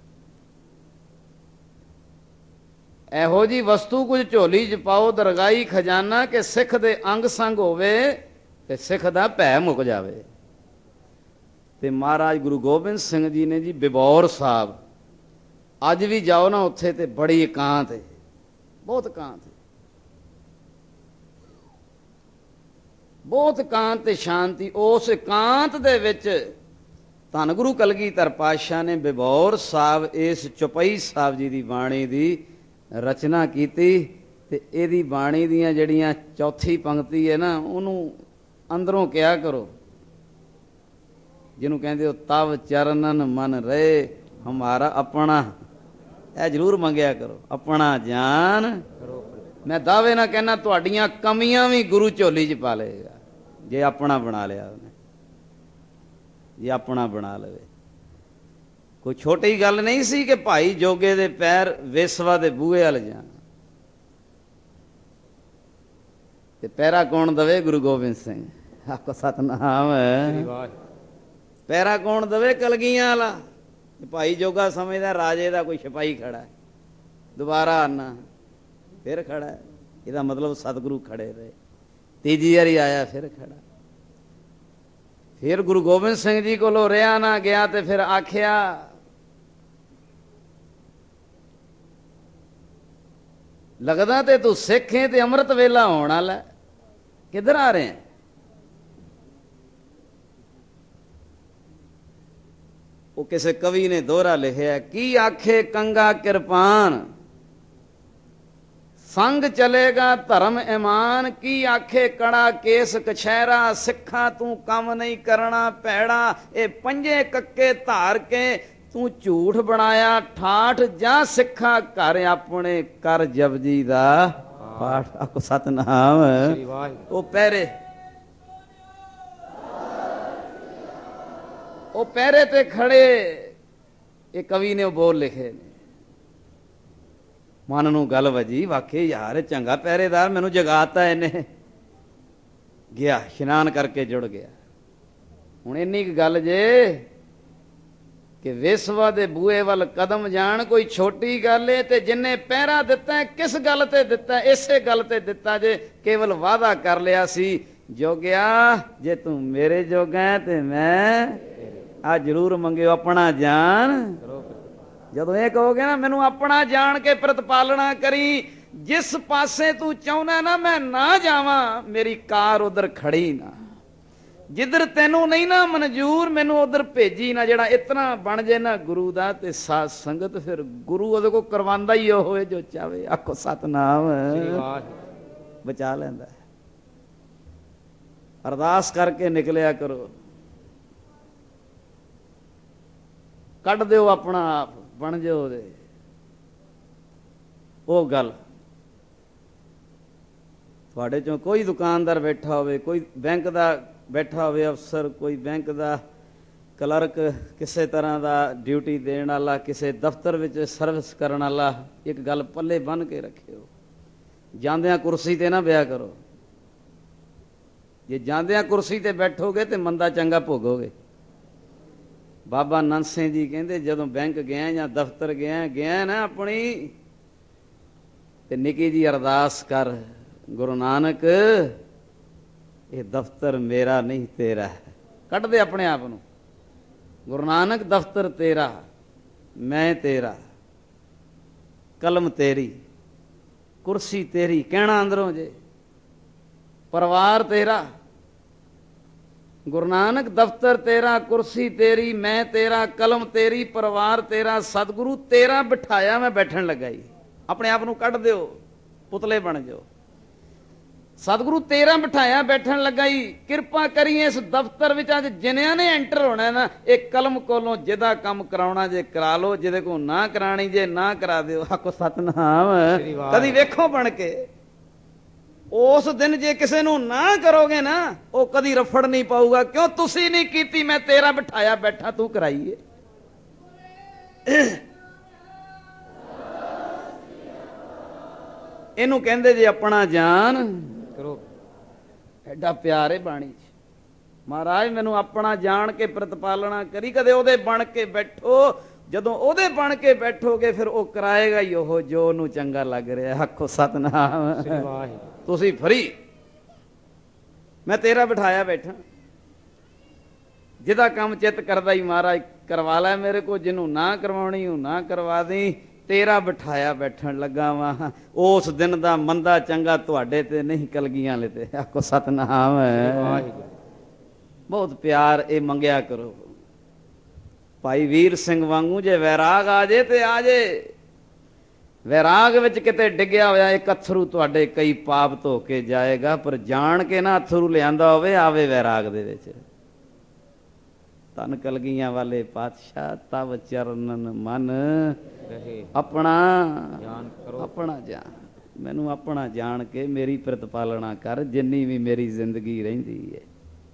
ਇਹੋ ਜੀ ਵਸਤੂ, ਕੁਝ ਝੋਲੀ 'ਚ ਪਾਓ ਦਰਗਾਹੀ ਖਜ਼ਾਨਾ, ਕਿ ਸਿੱਖ ਦੇ ਅੰਗ ਸੰਗ ਹੋਵੇ ਤੇ ਸਿੱਖ ਦਾ ਭੈ ਮੁੱਕ ਜਾਵੇ। ਤੇ ਮਹਾਰਾਜ ਗੁਰੂ ਗੋਬਿੰਦ ਸਿੰਘ ਜੀ ਨੇ ਜੀ ਬਿਬੌਰ ਸਾਹਿਬ, ਅੱਜ ਵੀ ਜਾਓ ਨਾ ਉੱਥੇ ਤੇ ਬੜੀ ਇਕਾਂਤ ਹੈ, ਬਹੁਤ ਇਕਾਂਤ ਹੈ, ਬਹੁਤ ਇਕਾਂਤ ਤੇ ਸ਼ਾਂਤੀ। ਉਸ ਇਕਾਂਤ ਦੇ ਵਿੱਚ ਧੰਨ ਗੁਰੂ ਕਲਗੀਧਰ ਪਾਤਸ਼ਾਹ ਨੇ ਬਿਬੌਰ ਸਾਹਿਬ ਇਸ ਚੌਪਈ ਸਾਹਿਬ ਜੀ ਦੀ ਬਾਣੀ ਦੀ ਰਚਨਾ ਕੀਤੀ। ਤੇ ਇਹਦੀ ਬਾਣੀ ਦੀਆਂ ਜਿਹੜੀਆਂ ਚੌਥੀ ਪੰਕਤੀ ਹੈ ਨਾ, ਉਹਨੂੰ ਅੰਦਰੋਂ ਕਿਹਾ ਕਰੋ, ਜਿਹਨੂੰ ਕਹਿੰਦੇ ਹੋ ਤਵ ਚਰਨਨ ਮਨ ਰਹੇ ਹਮਾਰਾ ਆਪਣਾ। ਇਹ ਜ਼ਰੂਰ ਮੰਗਿਆ ਕਰੋ, ਆਪਣਾ ਜਾਨ। ਮੈਂ ਦਾਅਵੇ ਨਾਲ ਕਹਿਣਾ ਤੁਹਾਡੀਆਂ ਕਮੀਆਂ ਵੀ ਗੁਰੂ ਝੋਲੀ 'ਚ ਪਾ ਲਏਗਾ, ਜੇ ਆਪਣਾ ਬਣਾ ਲਿਆ ਉਹਨੇ, ਜੇ ਆਪਣਾ ਬਣਾ ਲਵੇ। ਕੋਈ ਛੋਟੀ ਗੱਲ ਨਹੀਂ ਸੀ ਕਿ ਭਾਈ ਜੋਗੇ ਦੇ ਪੈਰ ਵੇਸਵਾ ਦੇ ਬੂਹੇ ਵੱਲ ਜਾਣ। ਤੇ ਪੈਰਾ ਕੌਣ ਦਵੇ? ਗੁਰੂ ਗੋਬਿੰਦ ਸਿੰਘ। ਆਖੋ ਸਤਨਾਮ। ਪੈਰਾ ਕੌਣ ਦਵੇ? ਕਲਗੀਆਂ ਵਾਲਾ। ਭਾਈ ਜੋਗਾ ਸਮਝਦਾ ਰਾਜੇ ਦਾ ਕੋਈ ਸਿਪਾਹੀ ਖੜਾ, ਦੁਬਾਰਾ ਆਨਾ ਫਿਰ ਖੜਾ। ਇਹਦਾ ਮਤਲਬ ਸਤਿਗੁਰੂ ਖੜੇ ਰਹੇ। ਤੀਜੀ ਵਾਰੀ ਆਇਆ ਫਿਰ ਖੜਾ। ਫਿਰ ਗੁਰੂ ਗੋਬਿੰਦ ਸਿੰਘ ਜੀ ਕੋਲੋਂ ਰਿਹਾ ਨਾ ਗਿਆ ਤੇ ਫਿਰ ਆਖਿਆ ਲੱਗਦਾ ਤੇ ਤੂੰ ਸਿੱਖ ਹੈ ਤੇ ਅੰਮ੍ਰਿਤ ਵੇਲਾ ਹੋਣ ਵਾਲਾ, ਕਿੱਧਰ ਆ ਰਹੇ? ਉਹ ਕਿਸੇ ਕਵੀ ਨੇ ਦੋਹਰਾ ਲਿਖਿਆ, ਕੀ ਆਖੇ ਕੰਗਾ ਕਿਰਪਾਨ ਸੰਗ ਚਲੇਗਾ ਧਰਮ ਇਮਾਨ, ਕੀ ਆਖੇ ਕੜਾ ਕੇਸ ਕਛਹਿਰਾ ਸਿੱਖਾ ਤੂੰ ਕੰਮ ਨਹੀਂ ਕਰਨਾ ਪੈੜਾ। ਇਹ 5 ਕੱਕੇ ਧਾਰ ਕੇ ਤੂੰ ਝੂਠ ਬਣਾਇਆ ਠਾਠ, ਜਾਂ ਸਿੱਖਾ ਘਰ ਆਪਣੇ ਕਰ ਜਪਜੀ ਦਾ ਪਾਠ। ਆਖੋ ਸਤਨਾਮ। ਉਹ ਪਹਿਰੇ, ਉਹ ਪਹਿਰੇ ਤੇ ਖੜੇ, ਇਹ ਕਵੀ ਨੇ ਉਹ ਬੋਲ ਲਿਖੇ ਨੇ। ਮਨ ਨੂੰ ਗੱਲ ਵਜੀ, ਵਾਕਈ ਯਾਰ ਚੰਗਾ ਪਹਿਰੇਦਾਰ, ਮੈਨੂੰ ਜਗਾਤਾ ਇਹਨੇ। ਗਿਆ ਇਸ਼ਨਾਨ ਕਰਕੇ ਜੁੜ ਗਿਆ। ਹੁਣ ਇੰਨੀ ਕੁ ਗੱਲ ਜੇ ਕਿ ਵਿਸਵਾ ਦੇ ਬੂਹੇ ਵੱਲ ਕਦਮ ਜਾਣ ਕੋਈ ਛੋਟੀ ਗੱਲ ਏ, ਤੇ ਜਿੰਨੇ ਪਹਿਰਾ ਦਿੱਤਾ ਕਿਸ ਗੱਲ ਤੇ ਦਿੱਤਾ? ਇਸੇ ਗੱਲ ਤੇ ਦਿੱਤਾ ਜੇ ਕੇਵਲ ਵਾਅਦਾ ਕਰ ਲਿਆ ਸੀ, ਜੋਗਿਆ ਜੇ ਤੂੰ ਮੇਰੇ ਜੋਗਾ ਤੇ ਮੈਂ ਆ ਜ਼ਰੂਰ ਮੰਗਿਓ ਆਪਣਾ ਜਾਨ। ਜਦੋਂ ਇਹ ਕਹੋਗੇ ਨਾ ਮੈਨੂੰ ਆਪਣਾ ਜਾਣ ਕੇ ਪ੍ਰਤਪਾਲਣਾ ਕਰੀ, ਜਿਸ ਪਾਸੇ ਤੂੰ ਚਾਹੁੰਦਾ ਨਾ ਮੈਂ ਨਾ ਜਾਵਾਂ, ਮੇਰੀ ਕਾਰ ਉਧਰ ਖੜੀ ਨਾ, ਜਿੱਧਰ ਤੈਨੂੰ ਨਹੀਂ ਨਾ ਮਨਜ਼ੂਰ ਮੈਨੂੰ ਉਧਰ ਭੇਜੀ ਨਾ। ਜਿਹੜਾ ਇਤਨਾ ਬਣ ਜੇ ਨਾ ਗੁਰੂ ਦਾ ਤੇ ਸਾਧ ਸੰਗਤ, ਫਿਰ ਗੁਰੂ ਉਹਦੇ ਕੋਲ ਕਰਵਾਉਂਦਾ ਹੀ ਉਹ ਹੋਏ ਜੋ ਚਾਵੇ। ਆਖੋ ਸਤਨਾਮ, ਬਚਾ ਲੈਂਦਾ। ਅਰਦਾਸ ਕਰਕੇ ਨਿਕਲਿਆ ਕਰੋ, ਕੱਢ ਦਿਓ ਆਪਣਾ ਆਪ, ਬਣ ਜਾਓ ਉਹਦੇ। ਉਹ ਗੱਲ ਤੁਹਾਡੇ ਚੋਂ ਕੋਈ ਦੁਕਾਨਦਾਰ ਬੈਠਾ ਹੋਵੇ, ਕੋਈ ਬੈਂਕ ਦਾ ਬੈਠਾ ਹੋਵੇ ਅਫਸਰ, ਕੋਈ ਬੈਂਕ ਦਾ ਕਲਰਕ, ਕਿਸੇ ਤਰ੍ਹਾਂ ਦਾ ਡਿਊਟੀ ਦੇਣ ਵਾਲਾ, ਕਿਸੇ ਦਫ਼ਤਰ ਵਿੱਚ ਸਰਵਿਸ ਕਰਨ ਵਾਲਾ, ਇੱਕ ਗੱਲ ਪੱਲੇ ਬੰਨ੍ਹ ਕੇ ਰੱਖਿਓ, ਜਾਂਦਿਆਂ ਕੁਰਸੀ ਤੇ ਨਾ ਬਿਆ ਕਰੋ। ਜੇ ਜਾਂਦਿਆਂ ਕੁਰਸੀ ਤੇ ਬੈਠੋਗੇ ਤੇ ਮੰਦਾ ਚੰਗਾ ਭੋਗੋਗੇ। ਬਾਬਾ ਨੰਦ ਸਿੰਘ ਜੀ ਕਹਿੰਦੇ ਜਦੋਂ ਬੈਂਕ ਗਿਆ ਜਾਂ ਦਫ਼ਤਰ ਗਿਆ ਨਾ ਆਪਣੀ, ਤੇ ਨਿੱਕੀ ਜੀ ਅਰਦਾਸ ਕਰ, ਗੁਰੂ ਨਾਨਕ ਇਹ ਦਫ਼ਤਰ ਮੇਰਾ ਨਹੀਂ ਤੇਰਾ ਹੈ। ਕੱਢ ਦੇ ਆਪਣੇ ਆਪ ਨੂੰ, ਗੁਰੂ ਨਾਨਕ ਦਫ਼ਤਰ ਤੇਰਾ, ਮੈਂ ਤੇਰਾ, ਕਲਮ ਤੇਰੀ, ਕੁਰਸੀ ਤੇਰੀ, ਕਹਿਣਾ ਅੰਦਰੋਂ ਜੇ, ਪਰਿਵਾਰ ਤੇਰਾ। ਗੁਰੂ ਨਾਨਕ ਦਫ਼ਤਰ ਤੇਰਾ, ਕੁਰਸੀ ਤੇਰੀ, ਮੈਂ ਤੇਰਾ, ਕਲਮ ਤੇਰੀ, ਪਰਿਵਾਰ ਤੇਰਾ, ਸਤਿਗੁਰੂ ਤੇਰਾ ਬਿਠਾਇਆ ਮੈਂ ਬੈਠਣ ਲੱਗਾ ਜੀ। ਆਪਣੇ ਆਪ ਨੂੰ ਕੱਢ ਦਿਓ, ਪੁਤਲੇ ਬਣ ਜਾਓ। ਸਤਿਗੁਰੂ ਤੇਰਾ ਬਿਠਾਇਆ ਬੈਠਣ ਲੱਗਾ ਹੀ, ਕਿਰਪਾ ਕਰੀ ਇਸ ਦਫ਼ਤਰ ਵਿੱਚ ਅੱਜ ਜਿਨ੍ਹਾਂ ਨੇ ਐਂਟਰ ਹੋਣਾ ਨਾ, ਇਹ ਕਲਮ ਕੋਲੋਂ ਜਿਹਦਾ ਕੰਮ ਕਰਾਉਣਾ ਜੇ ਕਰਾ ਲਓ, ਜਿਹਦੇ ਕੋਲ ਨਾ ਕਰਾਣੀ ਜੇ ਨਾ ਕਰਾ ਦਿਓ। ਆਖੋ ਸਤਨਾਮ। ਕਦੀ ਵੇਖੋ ਬਣ ਕੇ, ਉਸ ਦਿਨ ਜੇ ਕਿਸੇ ਨੂੰ ਨਾ ਕਰੋਗੇ ਨਾ, ਉਹ ਕਦੀ ਰਫੜ ਨਹੀਂ ਪਾਊਗਾ। ਕਿਉਂ? ਤੁਸੀਂ ਨਹੀਂ ਕੀਤੀ, ਮੈਂ ਤੇਰਾ ਬਿਠਾਇਆ ਬੈਠਾ, ਤੂੰ ਕਰਾਈਏ। ਇਹਨੂੰ ਕਹਿੰਦੇ ਜੇ ਆਪਣਾ ਜਾਨ ਕਰੋ। ਐਡਾ ਪਿਆਰ ਹੈ ਬਾਣੀ ਚ। ਮਹਾਰਾਜ ਮੈਨੂੰ ਆਪਣਾ ਜਾਣ ਕੇ ਪ੍ਰਤਪਾਲਣਾ ਕਰੀ। ਕਦੇ ਉਹਦੇ ਬਣ ਕੇ ਬੈਠੋ, ਜਦੋਂ ਉਹਦੇ ਬਣ ਕੇ ਬੈਠੋਗੇ ਫਿਰ ਉਹ ਕਰਾਏਗਾ ਹੀ ਉਹ ਜੋ ਉਹਨੂੰ ਚੰਗਾ ਲੱਗ ਰਿਹਾ। ਆਖੋ ਸਤਨਾਮ। ਤੁਸੀਂ ਫਰੀ, ਮੈਂ ਤੇਰਾ ਬਿਠਾਇਆ ਬੈਠਾ, ਜਿਹਦਾ ਕੰਮ ਚਿੱਤ ਕਰਦਾ ਹੀ ਮਹਾਰਾਜ ਕਰਵਾ ਲੈ ਮੇਰੇ ਕੋਲ, ਜਿਹਨੂੰ ਨਾ ਕਰਵਾਉਣੀ ਉਹ ਨਾ ਕਰਵਾ ਦੇ। ਤੇਰਾ ਬਿਠਾਇਆ ਬੈਠਣ ਲੱਗਾ ਵਾਂ। ਉਸ ਦਿਨ ਦਾ ਮੰਦਾ ਚੰਗਾ ਤੁਹਾਡੇ ਤੇ ਨਹੀਂ, ਕਲਗੀਆਂ ਵਾਲੇ ਤੇ। ਆਖੋ ਸਤਨਾਮ। ਬਹੁਤ ਪਿਆਰ ਇਹ ਮੰਗਿਆ ਕਰੋ। ਭਾਈ ਵੀਰ ਸਿੰਘ ਵਾਂਗੂ ਜੇ ਵੈਰਾਗ ਆ ਜੇ ਤੇ ਆ ਜੇ। ਵੈਰਾਗ ਵਿੱਚ ਕਿਤੇ ਡਿੱਗਿਆ ਹੋਇਆ ਇੱਕ ਅਥਰੂ ਤੁਹਾਡੇ ਕਈ ਪਾਪ ਧੋ ਕੇ ਜਾਏਗਾ, ਪਰ ਜਾਣ ਕੇ ਨਾ ਅਥਰੂ ਲਿਆਂਦਾ ਹੋਵੇ, ਆਵੇ ਵੈਰਾਗ ਦੇ ਵਿੱਚ। ਧੰਨ ਕਲਗੀਆਂ ਵਾਲੇ ਪਾਤਸ਼ਾਹ, ਤਵ ਚਰਨਨ ਮਨ ਆਪਣਾ ਜਾਨ ਕਰੋ। ਆਪਣਾ ਜਾਨ, ਮੈਨੂੰ ਆਪਣਾ ਜਾਣ ਕੇ ਮੇਰੀ ਪ੍ਰਤਪਾਲਣਾ ਕਰ, ਜਿੰਨੀ ਵੀ ਮੇਰੀ ਜ਼ਿੰਦਗੀ ਰਹਿੰਦੀ ਹੈ।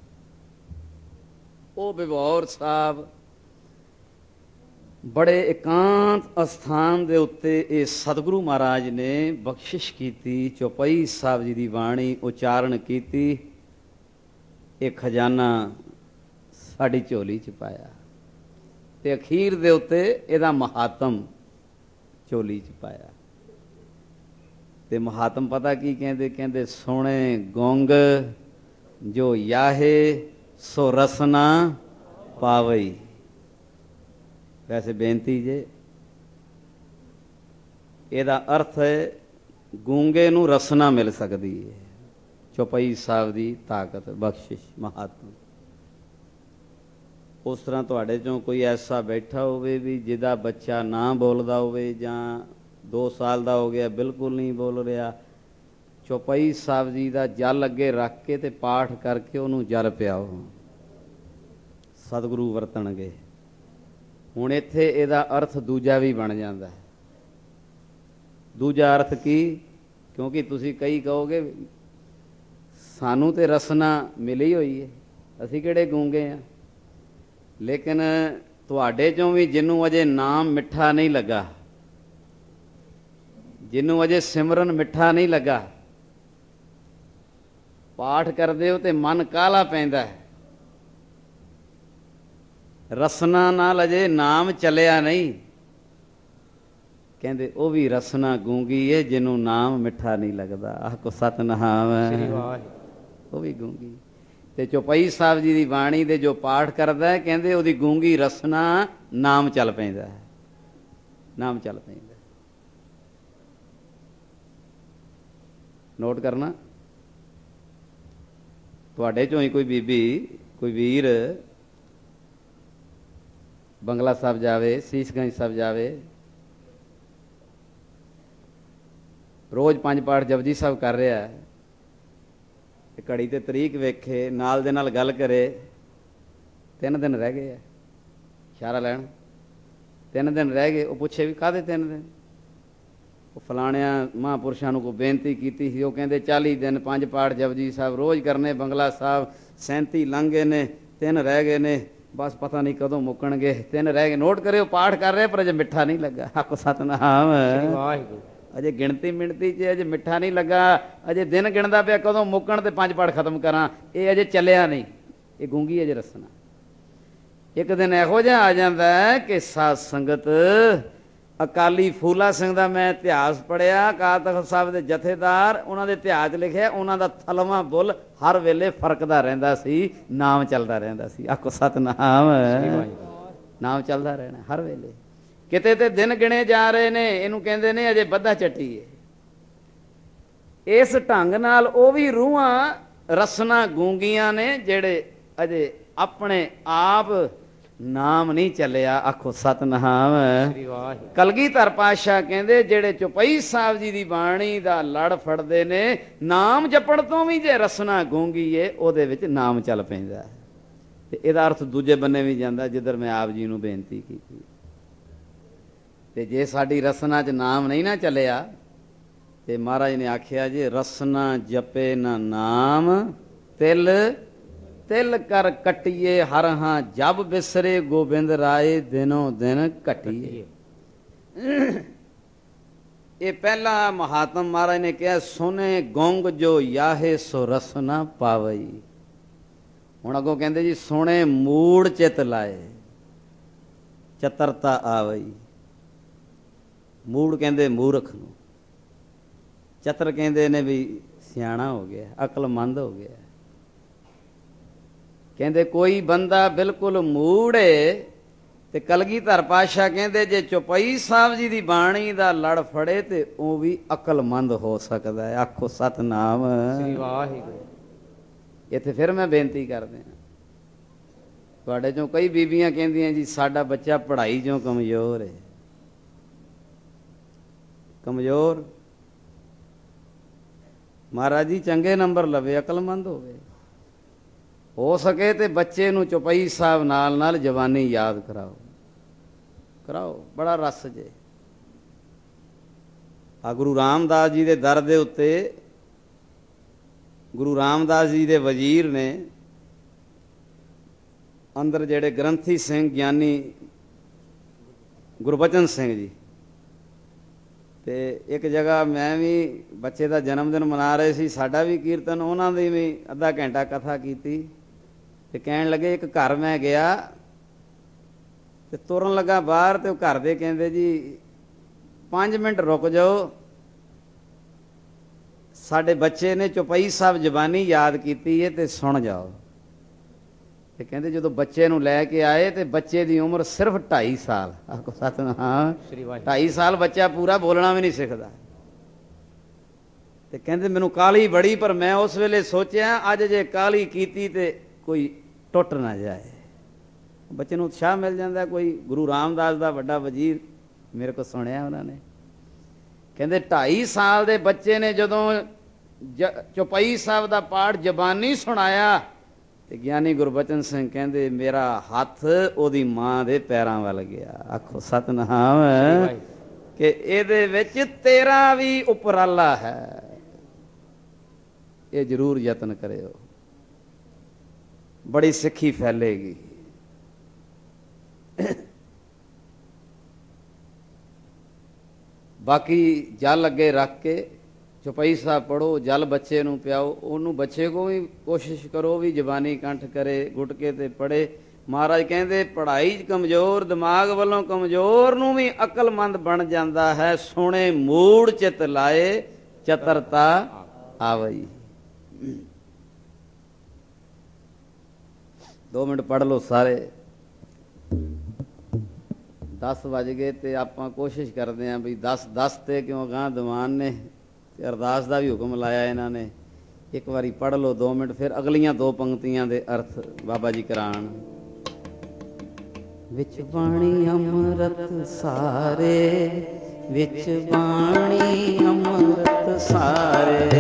ਉਹ ਬਿਭੌਰ ਸਾਹਿਬ ਬੜੇ ਇਕਾਂਤ ਅਸਥਾਨ ਦੇ ਉੱਤੇ ਇਹ ਸਤਿਗੁਰੂ ਮਹਾਰਾਜ ਨੇ ਬਖਸ਼ਿਸ਼ ਕੀਤੀ। ਚੌਪਈ ਸਾਹਿਬ ਜੀ ਦੀ ਬਾਣੀ ਉਚਾਰਨ ਕੀਤੀ। ਇਹ ਖਜ਼ਾਨਾ ਸਾਡੀ ਝੋਲੀ ਚ ਪਾਇਆ, ਤੇ ਅਖੀਰ ਦੇ ਉੱਤੇ ਇਹਦਾ ਮਹਾਤਮ ਝੋਲੀ ਚ ਪਾਇਆ। ਤੇ ਮਹਾਤਮ ਪਤਾ ਕੀ ਕਹਿੰਦੇ? ਕਹਿੰਦੇ ਸੋਹਣੇ ਗੁੰਗ ਜੋ ਯਾਹੇ ਸੋ ਰਸਨਾ ਪਾਵਈ। ਵੈਸੇ ਬੇਨਤੀ ਜੇ, ਇਹਦਾ ਅਰਥ ਹੈ ਗੂੰਗੇ ਨੂੰ ਰਸਨਾ ਮਿਲ ਸਕਦੀ ਹੈ। ਚੌਪਈ ਸਾਹਿਬ ਦੀ ਤਾਕਤ, ਬਖਸ਼ਿਸ਼, ਮਹਾਤਮ। ਉਸ ਤਰ੍ਹਾਂ ਤੁਹਾਡੇ ਚੋਂ ਕੋਈ ਐਸਾ ਬੈਠਾ ਹੋਵੇ ਵੀ ਜਿਹਦਾ ਬੱਚਾ ਨਾ ਬੋਲਦਾ ਹੋਵੇ, ਜਾਂ 2 ਸਾਲ ਦਾ ਹੋ ਗਿਆ ਬਿਲਕੁਲ ਨਹੀਂ ਬੋਲ ਰਿਹਾ, ਚੌਪਈ ਸਾਹਿਬ ਜੀ ਦਾ ਜਲ ਅੱਗੇ ਰੱਖ ਕੇ ਤੇ ਪਾਠ ਕਰਕੇ ਉਹਨੂੰ ਜਲ ਪਿਆਓ, ਸਤਿਗੁਰੂ ਵਰਤਣਗੇ। ਹੁਣ ਇੱਥੇ ਇਹਦਾ ਅਰਥ ਦੂਜਾ ਵੀ ਬਣ ਜਾਂਦਾ ਹੈ। ਦੂਜਾ ਅਰਥ ਕੀ? ਕਿਉਂਕਿ ਤੁਸੀਂ ਕਈ ਕਹੋਗੇ ਸਾਨੂੰ ਤੇ ਰਸਨਾ ਮਿਲੀ ਹੋਈ ਹੈ, ਅਸੀਂ ਕਿਹੜੇ ਗੂੰਗੇ ਹਾਂ। ਲੇਕਿਨ ਤੁਹਾਡੇ ਚੋਂ ਵੀ ਜਿਹਨੂੰ ਅਜੇ ਨਾਮ ਮਿੱਠਾ ਨਹੀਂ ਲੱਗਾ, ਜਿਹਨੂੰ ਅਜੇ ਸਿਮਰਨ ਮਿੱਠਾ ਨਹੀਂ ਲੱਗਾ, ਪਾਠ ਕਰਦੇ ਹੋ ਤੇ ਮਨ ਕਾਹਲਾ ਪੈਂਦਾ ਹੈ, ਰਸਨਾ ਨਾਲ ਅਜੇ ਨਾਮ ਚੱਲਿਆ ਨਹੀਂ, ਕਹਿੰਦੇ ਉਹ ਵੀ ਰਸਨਾ ਗੂੰਗੀ ਏ ਜਿਹਨੂੰ ਨਾਮ ਮਿੱਠਾ ਨਹੀਂ ਲੱਗਦਾ। ਆਖੋ ਸਤਿਨਾਮ, ਉਹ ਵੀ ਗੂੰਗੀ। ਤੇ ਚੌਪਈ ਸਾਹਿਬ ਜੀ ਦੀ ਬਾਣੀ ਦੇ ਜੋ ਪਾਠ ਕਰਦਾ ਹੈ, ਕਹਿੰਦੇ ਉਹਦੀ ਗੂੰਗੀ ਰਸਨਾ ਨਾਮ ਚੱਲ ਪੈਂਦਾ ਹੈ, ਨਾਮ ਚੱਲ ਪੈਂਦਾ। ਨੋਟ ਕਰਨਾ, ਤੁਹਾਡੇ ਚੋਂ ਹੀ ਕੋਈ ਬੀਬੀ, ਕੋਈ ਵੀਰ ਬੰਗਲਾ ਸਾਹਿਬ ਜਾਵੇ, ਸੀਸਗੰਜ ਸਾਹਿਬ ਜਾਵੇ, ਰੋਜ਼ 5 ਪਾਠ ਜਪਜੀ ਸਾਹਿਬ ਕਰ ਰਿਹਾ, ਤੇ ਘੜੀ ਤੇ ਤਰੀਕ ਵੇਖੇ, ਨਾਲ ਦੇ ਨਾਲ ਗੱਲ ਕਰੇ, 3 ਦਿਨ ਰਹਿ ਗਏ ਆ ਇਸ਼ਾਰਾ ਲੈਣ, 3 ਦਿਨ ਰਹਿ ਗਏ। ਉਹ ਪੁੱਛੇ ਵੀ ਕਾਹਦੇ 3 ਦਿਨ? ਉਹ ਫਲਾਣਿਆਂ ਮਹਾਂਪੁਰਸ਼ਾਂ ਨੂੰ ਕੋਈ ਬੇਨਤੀ ਕੀਤੀ ਸੀ, ਉਹ ਕਹਿੰਦੇ 40 ਦਿਨ 5 ਪਾਠ ਜਪਜੀ ਸਾਹਿਬ ਰੋਜ਼ ਕਰਨੇ, ਬੰਗਲਾ ਸਾਹਿਬ 37 ਲੰਘ ਗਏ ਨੇ, 3 ਰਹਿ ਗਏ ਨੇ, ਬਸ ਪਤਾ ਨਹੀਂ ਕਦੋਂ ਮੁੱਕਣਗੇ, 3 ਰਹਿ ਗਏ। ਨੋਟ ਕਰਿਓ, ਪਾਠ ਕਰ ਰਹੇ ਪਰ ਅਜੇ ਮਿੱਠਾ ਨਹੀਂ ਲੱਗਾ। ਆਖੋ ਸਤਿਨਾਮ, ਅਜੇ ਗਿਣਤੀ ਮਿਣਤੀ 'ਚ ਅਜੇ ਮਿੱਠਾ ਨਹੀਂ ਲੱਗਾ, ਅਜੇ ਦਿਨ ਗਿਣਦਾ ਪਿਆ ਕਦੋਂ ਮੁੱਕਣ ਤੇ 5 ਪਾਠ ਖਤਮ ਕਰਾਂ, ਇਹ ਅਜੇ ਚੱਲਿਆ ਨਹੀਂ, ਇਹ ਗੂੰਗੀ ਅਜੇ ਰਸਨਾ। ਇੱਕ ਦਿਨ ਇਹੋ ਜਿਹਾ ਆ ਜਾਂਦਾ ਕਿ ਸਾਧ ਸੰਗਤ, ਅਕਾਲੀ ਫੂਲਾ ਸਿੰਘ ਦਾ ਮੈਂ ਇਤਿਹਾਸ ਪੜ੍ਹਿਆ, ਅਕਾਲ ਤਖ਼ਤ ਸਾਹਿਬ ਦੇ ਜਥੇਦਾਰ, ਉਹਨਾਂ ਦੇ ਇਤਿਹਾਸ 'ਚ ਲਿਖਿਆ ਉਹਨਾਂ ਦਾ ਥਲਵਾਂ ਬੁੱਲ ਹਰ ਵੇਲੇ ਫਰਕਦਾ ਰਹਿੰਦਾ ਸੀ, ਨਾਮ ਚੱਲਦਾ ਰਹਿੰਦਾ ਸੀ। ਆਖੋ ਸਤਿਨਾਮ, ਨਾਮ ਚੱਲਦਾ ਰਹਿਣਾ ਹਰ ਵੇਲੇ। ਕਿਤੇ ਤੇ ਦਿਨ ਗਿਣੇ ਜਾ ਰਹੇ ਨੇ, ਇਹਨੂੰ ਕਹਿੰਦੇ ਨੇ ਅਜੇ ਬੱਧਾ ਚੱਟੀ ਹੈ। ਇਸ ਢੰਗ ਨਾਲ ਉਹ ਵੀ ਰੂਹਾਂ ਰਸਨਾ ਗੂੰਗੀਆਂ ਨੇ, ਜਿਹੜੇ ਅਜੇ ਆਪਣੇ ਆਪ ਨਾਮ ਨਹੀਂ ਚੱਲਿਆ। ਆਖੋ ਸਤਿਨਾਮ। ਕਲਗੀਧਰ ਪਾਤਸ਼ਾਹ ਕਹਿੰਦੇ ਜਿਹੜੇ ਚੌਪਈ ਸਾਹਿਬ ਜੀ ਦੀ ਬਾਣੀ ਦਾ ਲੜ ਫੜਦੇ ਨੇ, ਨਾਮ ਜਪਣ ਤੋਂ ਵੀ ਜੇ ਰਸਨਾ ਗੂੰਗੀ ਏ, ਉਹਦੇ ਵਿੱਚ ਨਾਮ ਚੱਲ ਪੈਂਦਾ। ਤੇ ਇਹਦਾ ਅਰਥ ਦੂਜੇ ਬੰਨੇ ਵੀ ਜਾਂਦਾ, ਜਿੱਧਰ ਮੈਂ ਆਪ ਜੀ ਨੂੰ ਬੇਨਤੀ ਕੀਤੀ। ਤੇ ਜੇ ਸਾਡੀ ਰਸਨਾ 'ਚ ਨਾਮ ਨਹੀਂ ਨਾ ਚੱਲਿਆ, ਤੇ ਮਹਾਰਾਜ ਨੇ ਆਖਿਆ ਜੇ ਰਸਨਾ ਜਪੇ ਨਾ ਨਾਮ, ਤਿਲ ਤਿਲ ਕਰ ਕੱਟੀਏ ਹਰ ਹਾਂ ਜਬ ਬਿਸਰੇ ਗੋਬਿੰਦ ਰਾਏ, ਦਿਨੋਂ ਦਿਨ ਘਟੀਏ। ਇਹ ਪਹਿਲਾ ਮਹਾਤਮ ਮਹਾਰਾਜ ਨੇ ਕਿਹਾ, ਸੋਨੇ ਗੋਂਗ ਜੋ ਯਾਹੇ ਸੋ ਰਸਨਾ ਪਾਵਈ। ਹੁਣ ਅੱਗੋਂ ਕਹਿੰਦੇ ਜੀ ਸੋਹਣੇ ਮੂੜ ਚਿਤ ਲਾਏ, ਚਤਰਤਾ ਆਵਈ। ਮੂੜ ਕਹਿੰਦੇ ਮੂਰਖ ਨੂੰ, ਚਤਰ ਕਹਿੰਦੇ ਨੇ ਵੀ ਸਿਆਣਾ ਹੋ ਗਿਆ, ਅਕਲਮੰਦ ਹੋ ਗਿਆ। ਕਹਿੰਦੇ ਕੋਈ ਬੰਦਾ ਬਿਲਕੁਲ ਮੂੜ ਏ, ਤੇ ਕਲਗੀਧਰ ਪਾਤਸ਼ਾਹ ਕਹਿੰਦੇ ਜੇ ਚੌਪਈ ਸਾਹਿਬ ਜੀ ਦੀ ਬਾਣੀ ਦਾ ਲੜ ਫੜੇ ਤੇ ਉਹ ਵੀ ਅਕਲਮੰਦ ਹੋ ਸਕਦਾ ਹੈ। ਆਖੋ ਸਤਿਨਾਮ। ਇੱਥੇ ਫਿਰ ਮੈਂ ਬੇਨਤੀ ਕਰਦੇ ਹਾਂ, ਤੁਹਾਡੇ ਚੋਂ ਕਈ ਬੀਬੀਆਂ ਕਹਿੰਦੀਆਂ ਜੀ ਸਾਡਾ ਬੱਚਾ ਪੜ੍ਹਾਈ ਚੋਂ ਕਮਜ਼ੋਰ ਹੈ। ਕਮਜ਼ੋਰ, ਮਹਾਰਾਜ ਜੀ ਚੰਗੇ ਨੰਬਰ ਲਵੇ, ਅਕਲਮੰਦ ਹੋਵੇ। ਹੋ ਸਕੇ ਤੇ ਬੱਚੇ ਨੂੰ ਚੌਪਈ ਸਾਹਿਬ ਨਾਲ ਨਾਲ ਜਵਾਨੀ ਯਾਦ ਕਰਾਓ, ਕਰਾਓ, ਬੜਾ ਰਸ ਜੇ। ਆ ਗੁਰੂ ਰਾਮਦਾਸ ਜੀ ਦੇ ਦਰ ਦੇ ਉੱਤੇ ਗੁਰੂ ਰਾਮਦਾਸ ਜੀ ਦੇ ਵਜ਼ੀਰ ਨੇ, ਅੰਦਰ ਜਿਹੜੇ ਗ੍ਰੰਥੀ ਸਿੰਘ ਗਿਆਨੀ ਗੁਰਬਚਨ ਸਿੰਘ ਜੀ, ਤੇ ਇੱਕ ਜਗ੍ਹਾ ਮੈਂ ਵੀ ਬੱਚੇ ਦਾ ਜਨਮ ਦਿਨ ਮਨਾ ਰਹੇ ਸੀ, ਸਾਡਾ ਵੀ ਕੀਰਤਨ, ਉਹਨਾਂ ਦੀ ਵੀ ਅੱਧਾ ਘੰਟਾ ਕਥਾ ਕੀਤੀ। ਤੇ ਕਹਿਣ ਲੱਗੇ ਇੱਕ ਘਰ ਮੈਂ ਗਿਆ ਤੇ ਤੁਰਨ ਲੱਗਾ ਬਾਹਰ, ਤੇ ਉਹ ਘਰ ਦੇ ਕਹਿੰਦੇ ਜੀ 5 ਮਿੰਟ ਰੁਕ ਜਾਓ, ਸਾਡੇ ਬੱਚੇ ਨੇ ਚੌਪਈ ਸਾਹਿਬ ਜ਼ਬਾਨੀ ਯਾਦ ਕੀਤੀ ਹੈ ਤੇ ਸੁਣ ਜਾਓ। ਤੇ ਕਹਿੰਦੇ ਜਦੋਂ ਬੱਚੇ ਨੂੰ ਲੈ ਕੇ ਆਏ ਤੇ ਬੱਚੇ ਦੀ ਉਮਰ ਸਿਰਫ 2.5 ਸਾਲ। ਆਖੋ ਸਤਿਨਾਮ। 2.5 ਸਾਲ ਬੱਚਾ ਪੂਰਾ ਬੋਲਣਾ ਵੀ ਨਹੀਂ ਸਿੱਖਦਾ। ਤੇ ਕਹਿੰਦੇ ਮੈਨੂੰ ਕਾਹਲੀ ਬੜੀ, ਪਰ ਮੈਂ ਉਸ ਵੇਲੇ ਸੋਚਿਆ ਅੱਜ ਜੇ ਕਾਹਲੀ ਕੀਤੀ ਤੇ ਕੋਈ ਟੁੱਟ ਨਾ ਜਾਏ। ਬੱਚੇ ਨੂੰ ਉਤਸ਼ਾਹ ਮਿਲ ਜਾਂਦਾ। ਕੋਈ ਗੁਰੂ ਰਾਮਦਾਸ ਦਾ ਵੱਡਾ ਵਜ਼ੀਰ ਮੇਰੇ ਕੋਲ ਸੁਣਿਆ ਉਹਨਾਂ ਨੇ, ਕਹਿੰਦੇ 2.5 ਸਾਲ ਦੇ ਬੱਚੇ ਨੇ ਜਦੋਂ ਚੌਪਈ ਸਾਹਿਬ ਦਾ ਪਾਠ ਜ਼ਬਾਨੀ ਸੁਣਾਇਆ ਤੇ ਗਿਆਨੀ ਗੁਰਬਚਨ ਸਿੰਘ ਕਹਿੰਦੇ ਮੇਰਾ ਹੱਥ ਉਹਦੀ ਮਾਂ ਦੇ ਪੈਰਾਂ ਵੱਲ ਗਿਆ। ਆਖੋ ਸਤਿਨਾਮ। ਕਿ ਇਹਦੇ ਵਿੱਚ ਤੇਰਾ ਵੀ ਉਪਰਾਲਾ ਹੈ, ਇਹ ਜ਼ਰੂਰ ਯਤਨ ਕਰਿਓ, ਬੜੀ ਸਿੱਖੀ ਫੈਲੇਗੀ। ਬਾਕੀ ਜਲ ਅੱਗੇ ਰੱਖ ਕੇ ਚੌਪਈ ਸਾਹਿਬ ਪੜ੍ਹੋ, ਜਲ ਬੱਚੇ ਨੂੰ ਪਿਆਓ, ਉਹਨੂੰ ਬੱਚੇ ਕੋ ਵੀ ਕੋਸ਼ਿਸ਼ ਕਰੋ ਵੀ ਜ਼ਬਾਨੀ ਕੰਠ ਕਰੇ, ਗੁਟਕੇ ਤੇ ਪੜ੍ਹੇ। ਮਹਾਰਾਜ ਕਹਿੰਦੇ ਪੜ੍ਹਾਈ 'ਚ ਕਮਜ਼ੋਰ, ਦਿਮਾਗ ਵੱਲੋਂ ਕਮਜ਼ੋਰ ਨੂੰ ਵੀ ਅਕਲਮੰਦ ਬਣ ਜਾਂਦਾ ਹੈ। ਸੋਹਣੇ ਮੂੜ ਚਿਤ ਲਾਏ, ਚਤਰਤਾ ਆਵਈ। 2 ਮਿੰਟ ਪੜ੍ਹ ਲਓ ਸਾਰੇ। 10 ਵੱਜ ਗਏ ਤੇ ਆਪਾਂ ਕੋਸ਼ਿਸ਼ ਕਰਦੇ ਹਾਂ ਵੀ 10 ਤੇ ਕਿਉਂ ਅਗਾਂਹ ਦੀਵਾਨ ਨੇ ਤੇ ਅਰਦਾਸ ਦਾ ਵੀ ਹੁਕਮ ਲਾਇਆ ਇਹਨਾਂ ਨੇ। ਇੱਕ ਵਾਰੀ ਪੜ੍ਹ ਲਓ 2 ਮਿੰਟ, ਫਿਰ ਅਗਲੀਆਂ 2 ਪੰਕਤੀਆਂ ਦੇ ਅਰਥ ਬਾਬਾ ਜੀ ਕਰਾਣ। ਵਿੱਚ ਬਾਣੀ ਅੰਮ੍ਰਿਤ ਸਾਰੇ, ਵਿੱਚ ਬਾਣੀ ਅੰਮ੍ਰਿਤ ਸਾਰੇ,